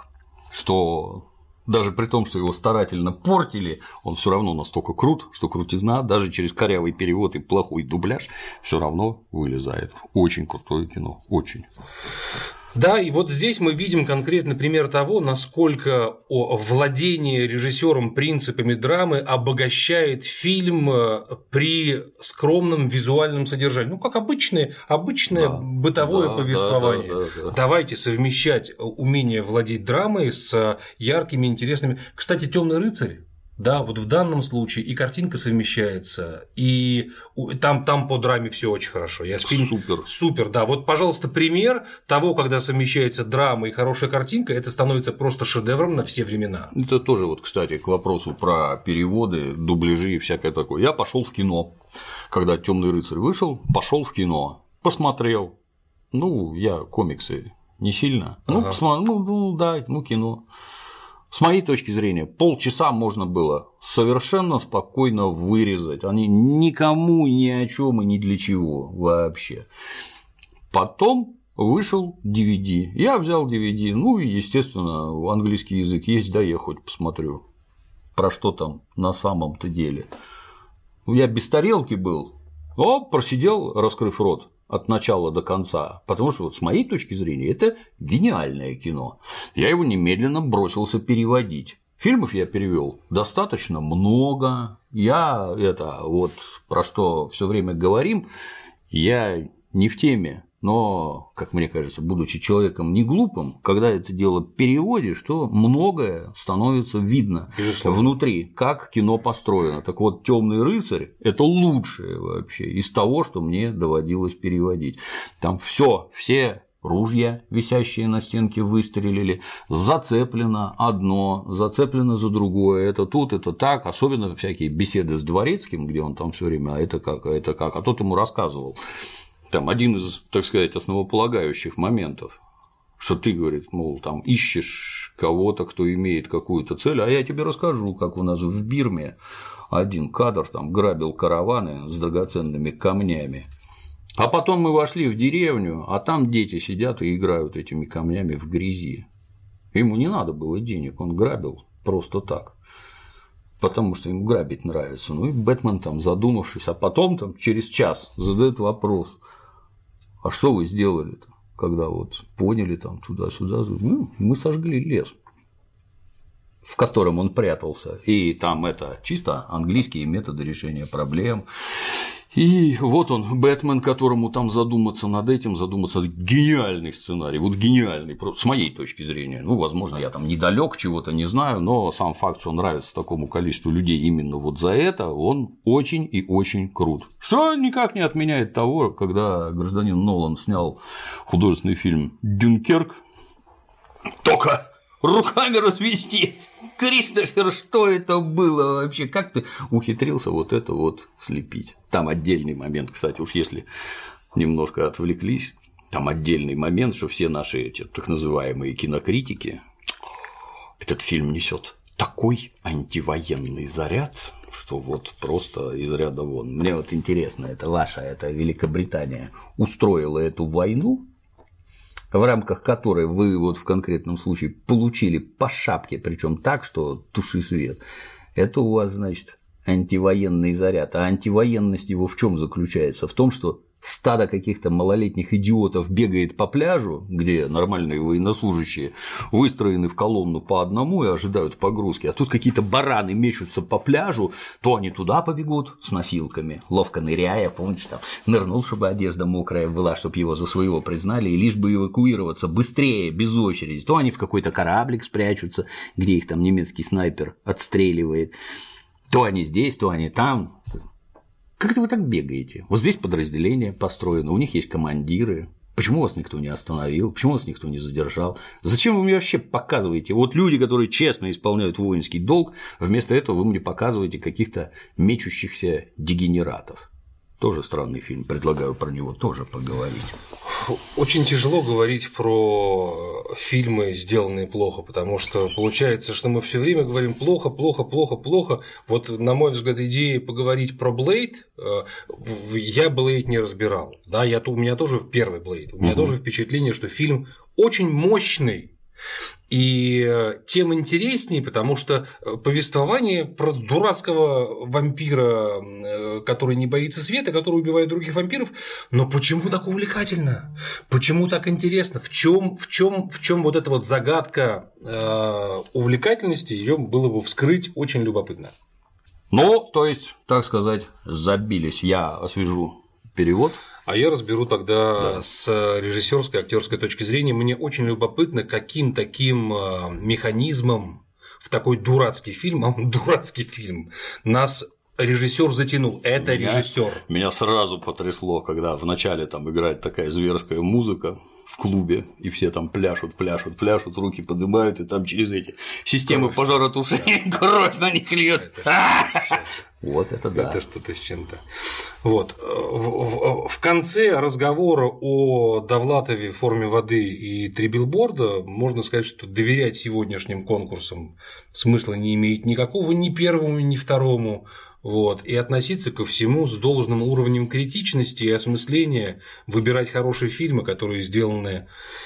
что даже при том, что его старательно портили, он все равно настолько крут, что крутизна даже через корявый перевод и плохой дубляж все равно вылезает. Очень крутое кино, очень. Да, и вот здесь мы видим конкретный пример того, насколько владение режиссером принципами драмы обогащает фильм при скромном визуальном содержании. Ну, как обычное бытовое повествование. Да. Давайте совмещать умение владеть драмой с яркими, интересными. Кстати, «Темный рыцарь». Да, вот в данном случае и картинка совмещается, и там по драме все очень хорошо. Супер, да. Вот, пожалуйста, пример того, когда совмещается драма и хорошая картинка, это становится просто шедевром на все времена. Это тоже, вот, кстати, к вопросу про переводы, дубляжи и всякое такое. Я пошел в кино, когда «Темный рыцарь» вышел, пошел в кино, посмотрел. Ну, я комиксы не сильно. Посмотрел, кино. С моей точки зрения, полчаса можно было совершенно спокойно вырезать. Они никому ни о чем и ни для чего вообще. Потом вышел DVD. Я взял DVD, ну и, естественно, английский язык есть, да, я хоть посмотрю, про что там на самом-то деле. Я без тарелки был, просидел, раскрыв рот. От начала до конца, потому что вот с моей точки зрения это гениальное кино. Я его немедленно бросился переводить. Фильмов я перевел достаточно много. Про что все время говорим, я не в теме, но, как мне кажется, будучи человеком не глупым, когда это дело переводишь, то многое становится видно внутри, как кино построено. Так вот, «Темный рыцарь» – это лучшее вообще из того, что мне доводилось переводить. Там все ружья, висящие на стенке, выстрелили, зацеплено одно, зацеплено за другое, это тут, это так, особенно всякие беседы с Дворецким, где он там все время, это как, а тот ему рассказывал. Там один из, так сказать, основополагающих моментов, что ты, говорит, мол, там ищешь кого-то, кто имеет какую-то цель, а я тебе расскажу, как у нас в Бирме один кадр там грабил караваны с драгоценными камнями. А потом мы вошли в деревню, а там дети сидят и играют этими камнями в грязи. Ему не надо было денег, он грабил просто так. Потому что им грабить нравится. Ну и Бэтмен там, задумавшись, а потом там через час задает вопрос: а что вы сделали-то, когда вот поняли там туда-сюда? Мы сожгли лес, в котором он прятался. И там это чисто английские методы решения проблем. И вот он, Бэтмен, которому там задуматься над этим, гениальный сценарий, вот гениальный, с моей точки зрения. Ну, возможно, я там недалек, чего-то не знаю, но сам факт, что он нравится такому количеству людей именно вот за это, он очень и очень крут. Что никак не отменяет того, когда гражданин Нолан снял художественный фильм «Дюнкерк», только руками развести. Кристофер, что это было вообще? Как ты ухитрился вот это вот слепить? Там отдельный момент, кстати, уж если немножко отвлеклись, там отдельный момент, что все наши эти так называемые кинокритики, этот фильм несет такой антивоенный заряд, что вот просто из ряда вон. Мне вот интересно, это Великобритания устроила эту войну, в рамках которой вы вот в конкретном случае получили по шапке, причем так, что туши свет, это у вас, значит, антивоенный заряд. А антивоенность его в чем заключается? В том, что стадо каких-то малолетних идиотов бегает по пляжу, где нормальные военнослужащие выстроены в колонну по одному и ожидают погрузки, а тут какие-то бараны мечутся по пляжу, то они туда побегут с носилками, ловко ныряя, помните, там нырнул, чтобы одежда мокрая была, чтобы его за своего признали, и лишь бы эвакуироваться быстрее, без очереди, то они в какой-то кораблик спрячутся, где их там немецкий снайпер отстреливает, то они здесь, то они там. Как это вы так бегаете? Вот здесь подразделение построено, у них есть командиры. Почему вас никто не остановил? Почему вас никто не задержал? Зачем вы мне вообще показываете? Вот люди, которые честно исполняют воинский долг, вместо этого вы мне показываете каких-то мечущихся дегенератов. Тоже странный фильм, предлагаю про него тоже поговорить. Очень тяжело говорить про фильмы, сделанные плохо, потому что получается, что мы все время говорим плохо. Вот, на мой взгляд, идея поговорить про Блейд, я Блейд не разбирал. Да, у меня тоже первый Блейд, у меня тоже впечатление, что фильм очень мощный. И тем интереснее, потому что повествование про дурацкого вампира, который не боится света, который убивает других вампиров, но почему так увлекательно? Почему так интересно? В чем вот эта вот загадка увлекательности, ее было бы вскрыть очень любопытно. Ну, то есть, так сказать, забились. Я освежу перевод. А я разберу тогда с режиссерской, актерской точки зрения. Мне очень любопытно, каким таким механизмом в такой дурацкий фильм, а он дурацкий фильм, нас режиссер затянул. Это режиссер. Меня сразу потрясло, когда вначале там играет такая зверская музыка в клубе, и все там пляшут, руки поднимают, и там через эти системы пожаротушения кровь на них льет. Вот это да. Это что-то с чем-то. Вот. В конце разговора о Довлатове в форме воды и 3 билборда можно сказать, что доверять сегодняшним конкурсам смысла не имеет никакого, ни первому, ни второму. Вот. И относиться ко всему с должным уровнем критичности и осмысления, выбирать хорошие фильмы, которые сделаны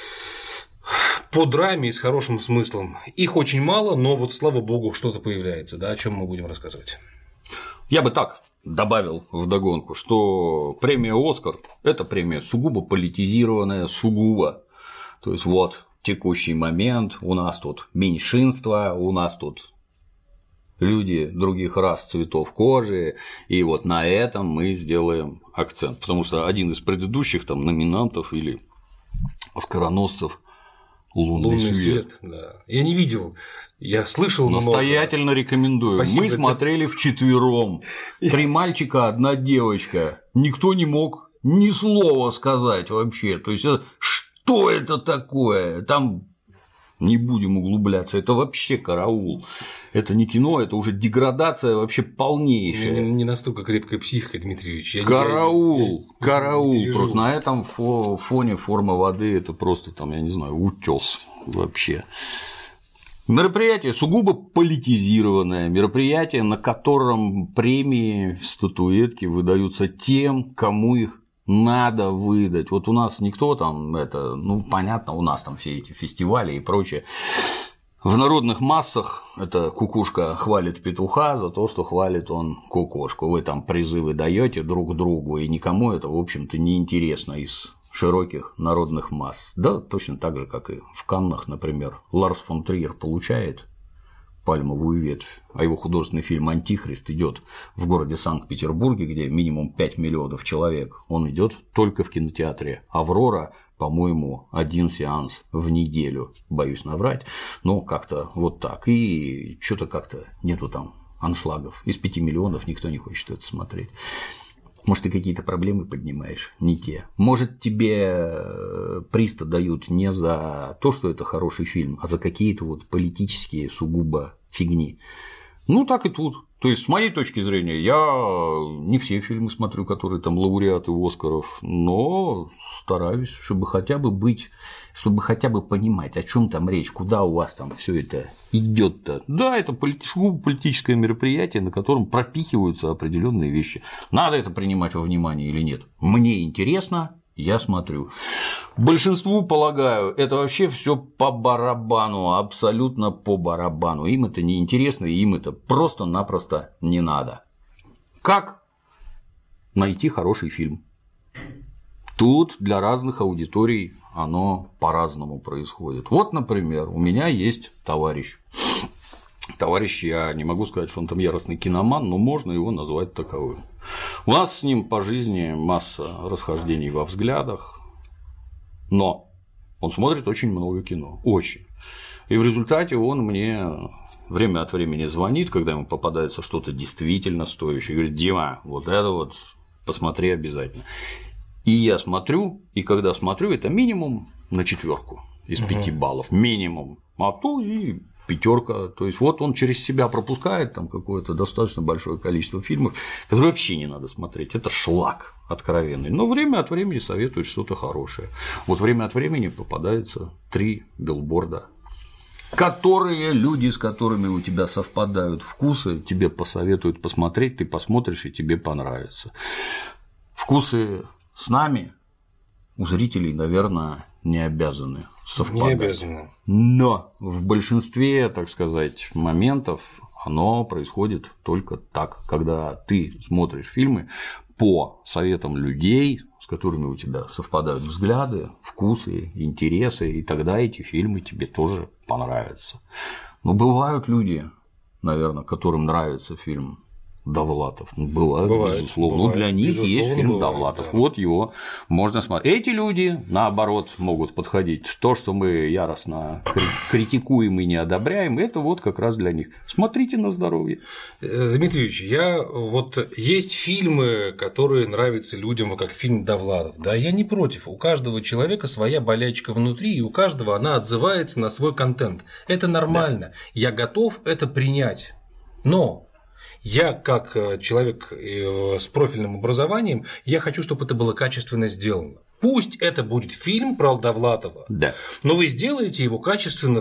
по драме и с хорошим смыслом. Их очень мало, но вот слава богу, что-то появляется. Да, о чем мы будем рассказывать? Я бы так добавил вдогонку, что премия «Оскар» – это премия сугубо политизированная, сугубо. То есть, вот текущий момент, у нас тут меньшинство, у нас тут люди других рас, цветов кожи, и вот на этом мы сделаем акцент. Потому что один из предыдущих там номинантов или оскароносцев «Лунный свет». Да. Я не видел. Я слышал настоятельно много. Рекомендую. Спасибо, мы смотрели вчетвером. 3 мальчика, 1 девочка. Никто не мог ни слова сказать вообще. То есть, что это такое? Там не будем углубляться. Это вообще караул. Это не кино, это уже деградация вообще полнейшая. Не настолько крепкая психика, Дмитрий Ильич. Караул. Просто на этом фоне форма воды это просто там, я не знаю, утёс вообще. Мероприятие сугубо политизированное, мероприятие, на котором премии, статуэтки выдаются тем, кому их надо выдать. Вот у нас никто там понятно, у нас там все эти фестивали и прочее. В народных массах эта кукушка хвалит петуха за то, что хвалит он кукушку. Вы там призывы даете друг другу, и никому это, в общем-то, не интересно из широких народных масс. Да, точно так же, как и в Каннах, например, Ларс фон Триер получает пальмовую ветвь, а его художественный фильм «Антихрист» идет в городе Санкт-Петербурге, где минимум 5 миллионов человек. Он идет только в кинотеатре «Аврора», по-моему, 1 сеанс в неделю, боюсь наврать, но как-то вот так. И что-то как-то нету там аншлагов. Из 5 миллионов никто не хочет это смотреть. Может, ты какие-то проблемы поднимаешь, не те. Может, тебе приз-то дают не за то, что это хороший фильм, а за какие-то вот политические сугубо фигни. Ну, так и тут. То есть, с моей точки зрения, я не все фильмы смотрю, которые там лауреаты Оскаров, но стараюсь, чтобы хотя бы понимать, о чем там речь, куда у вас там все это идет-то. Да, это политическое мероприятие, на котором пропихиваются определенные вещи. Надо это принимать во внимание или нет? Мне интересно. Я смотрю. Большинству, полагаю, это вообще все по барабану, абсолютно по барабану. Им это не интересно, им это просто-напросто не надо. Как найти хороший фильм? Тут для разных аудиторий оно по-разному происходит. Вот, например, у меня есть товарищ. Товарищ, я не могу сказать, что он там яростный киноман, но можно его назвать таковым. У нас с ним по жизни масса расхождений во взглядах, но он смотрит очень много кино, очень. И в результате он мне время от времени звонит, когда ему попадается что-то действительно стоящее, и говорит: Дима, вот это вот посмотри обязательно. И я смотрю, и когда смотрю, это минимум на 4 из 5 баллов, минимум, а то и 5. То есть, вот он через себя пропускает там какое-то достаточно большое количество фильмов, которые вообще не надо смотреть. Это шлак откровенный. Но время от времени советует что-то хорошее. Вот время от времени попадается 3 билборда, которые люди, с которыми у тебя совпадают вкусы, тебе посоветуют посмотреть, ты посмотришь, и тебе понравится. Вкусы с нами у зрителей, наверное, не обязаны совпадать. Не обязаны. Но в большинстве, так сказать, моментов оно происходит только так, когда ты смотришь фильмы по советам людей, с которыми у тебя совпадают взгляды, вкусы, интересы, и тогда эти фильмы тебе тоже понравятся. Но бывают люди, наверное, которым нравится фильм Довлатов. Бывает, безусловно. Бывает, для них безусловно, есть фильм бывает, Довлатов. да. Вот его можно смотреть. Эти люди, наоборот, могут подходить. То, что мы яростно критикуем и не одобряем, это вот как раз для них. Смотрите на здоровье. Дмитрий Ильич, есть фильмы, которые нравятся людям, как фильм Довлатов. Да, я не против. У каждого человека своя болячка внутри, и у каждого она отзывается на свой контент. Это нормально. Да. Я готов это принять. Но я, как человек с профильным образованием, я хочу, чтобы это было качественно сделано. Пусть это будет фильм про Довлатова, да. Но вы сделаете его качественно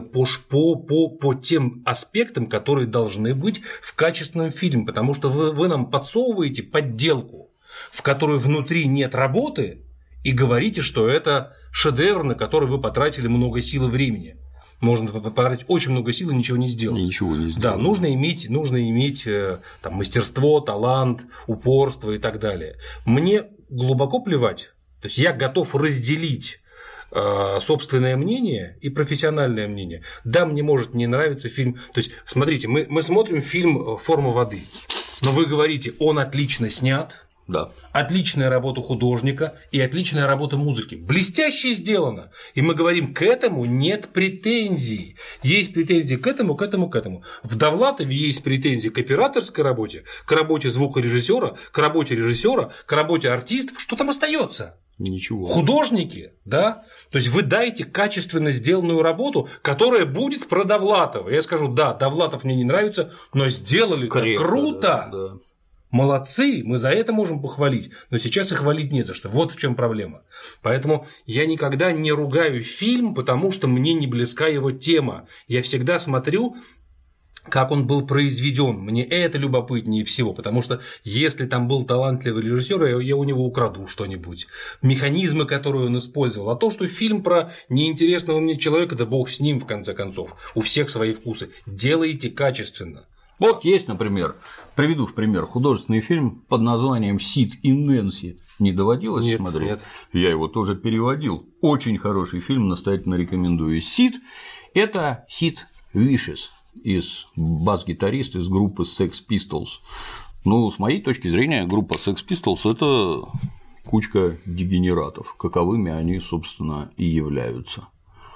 по тем аспектам, которые должны быть в качественном фильме, потому что вы нам подсовываете подделку, в которой внутри нет работы, и говорите, что это шедевр, на который вы потратили много сил и времени. Можно потратить очень много сил и ничего не сделать. Ничего не сделать. Да, нужно иметь там, мастерство, талант, упорство и так далее. Мне глубоко плевать. То есть я готов разделить собственное мнение и профессиональное мнение. Да, мне может не нравиться фильм. То есть, смотрите, мы смотрим фильм «Форма воды», но вы говорите, он отлично снят. Да. Отличная работа художника и отличная работа музыки. Блестяще сделано. И мы говорим, к этому нет претензий. Есть претензии к этому. В Довлатове есть претензии к операторской работе, к работе звукорежиссера, к работе режиссера, к работе артистов. Что там остается? Ничего. Художники, да? То есть вы дайте качественно сделанную работу, которая будет про Довлатова. Я скажу, да, Довлатов мне не нравится, но сделали это круто. Да. Молодцы, мы за это можем похвалить, но сейчас их хвалить не за что. Вот в чем проблема. Поэтому я никогда не ругаю фильм, потому что мне не близка его тема. Я всегда смотрю, как он был произведен. Мне это любопытнее всего, потому что если там был талантливый режиссер, я у него украду что-нибудь. Механизмы, которые он использовал. А то, что фильм про неинтересного мне человека, да бог с ним, в конце концов. У всех свои вкусы. Делайте качественно. Вот есть, например, приведу в пример художественный фильм под названием «Сид и Нэнси». Не доводилось смотреть? Нет. Я его тоже переводил. Очень хороший фильм, настоятельно рекомендую. «Сид» – это Сид Вишес, бас-гитарист из группы Sex Pistols. Ну, с моей точки зрения, группа Sex Pistols – это кучка дегенератов, каковыми они, собственно, и являются.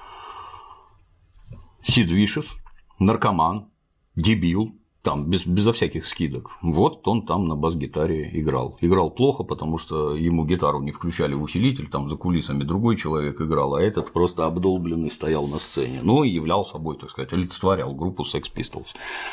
Сид Вишес – наркоман, дебил, там, безо всяких скидок. Вот он там на бас-гитаре играл. Играл плохо, потому что ему гитару не включали в усилитель, там за кулисами другой человек играл, а этот просто обдолбленный стоял на сцене. Ну и являл собой, так сказать, олицетворял группу Sex Pistols.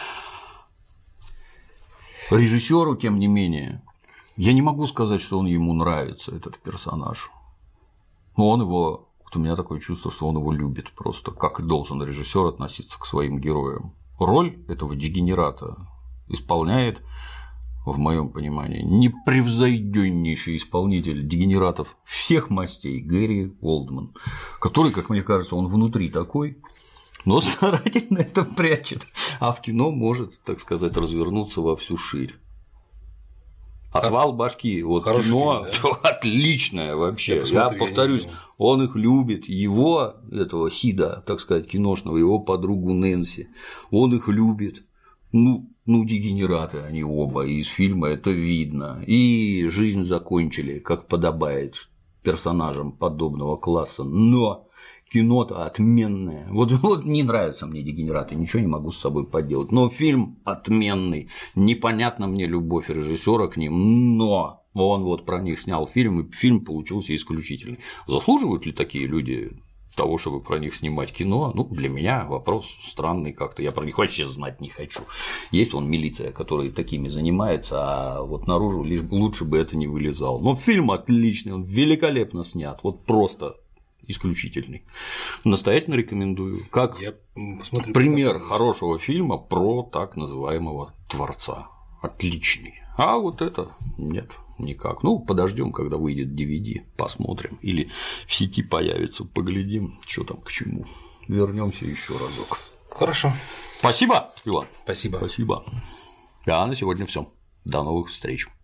Режиссеру, тем не менее, я не могу сказать, что он ему нравится, этот персонаж. Но он его. Вот у меня такое чувство, что он его любит просто, как и должен режиссер относиться к своим героям. Роль этого дегенерата исполняет, в моем понимании, непревзойденнейший исполнитель дегенератов всех мастей Гэри Олдман, который, как мне кажется, он внутри такой, но старательно это прячет, а в кино может, так сказать, развернуться во всю ширь. Отвал башки, вот кино фильм, да? Отличное вообще. Я повторюсь, он их любит, его, этого Сида, так сказать, киношного, его подругу Нэнси, он их любит. Ну, дегенераты они оба, и из фильма это видно. И жизнь закончили, как подобает персонажам подобного класса. Но кино-то отменное. Вот не нравятся мне дегенераты, ничего не могу с собой поделать. Но фильм отменный. Непонятна мне любовь режиссера к ним, но он вот про них снял фильм, и фильм получился исключительный. Заслуживают ли такие люди того, чтобы про них снимать кино? Ну, для меня вопрос странный как-то. Я про них вообще знать не хочу. Есть вон милиция, которая такими занимается, а вот наружу лишь лучше бы это не вылезало. Но фильм отличный, он великолепно снят, вот просто исключительный. Настоятельно рекомендую. Как пример хорошего фильма про так называемого творца. отличный. А вот это нет, никак. Ну, подождем, когда выйдет DVD, посмотрим. Или в сети появится, поглядим, что там к чему. Вернемся еще разок. Хорошо. Спасибо, Иван. Спасибо. Спасибо. А на сегодня все. До новых встреч.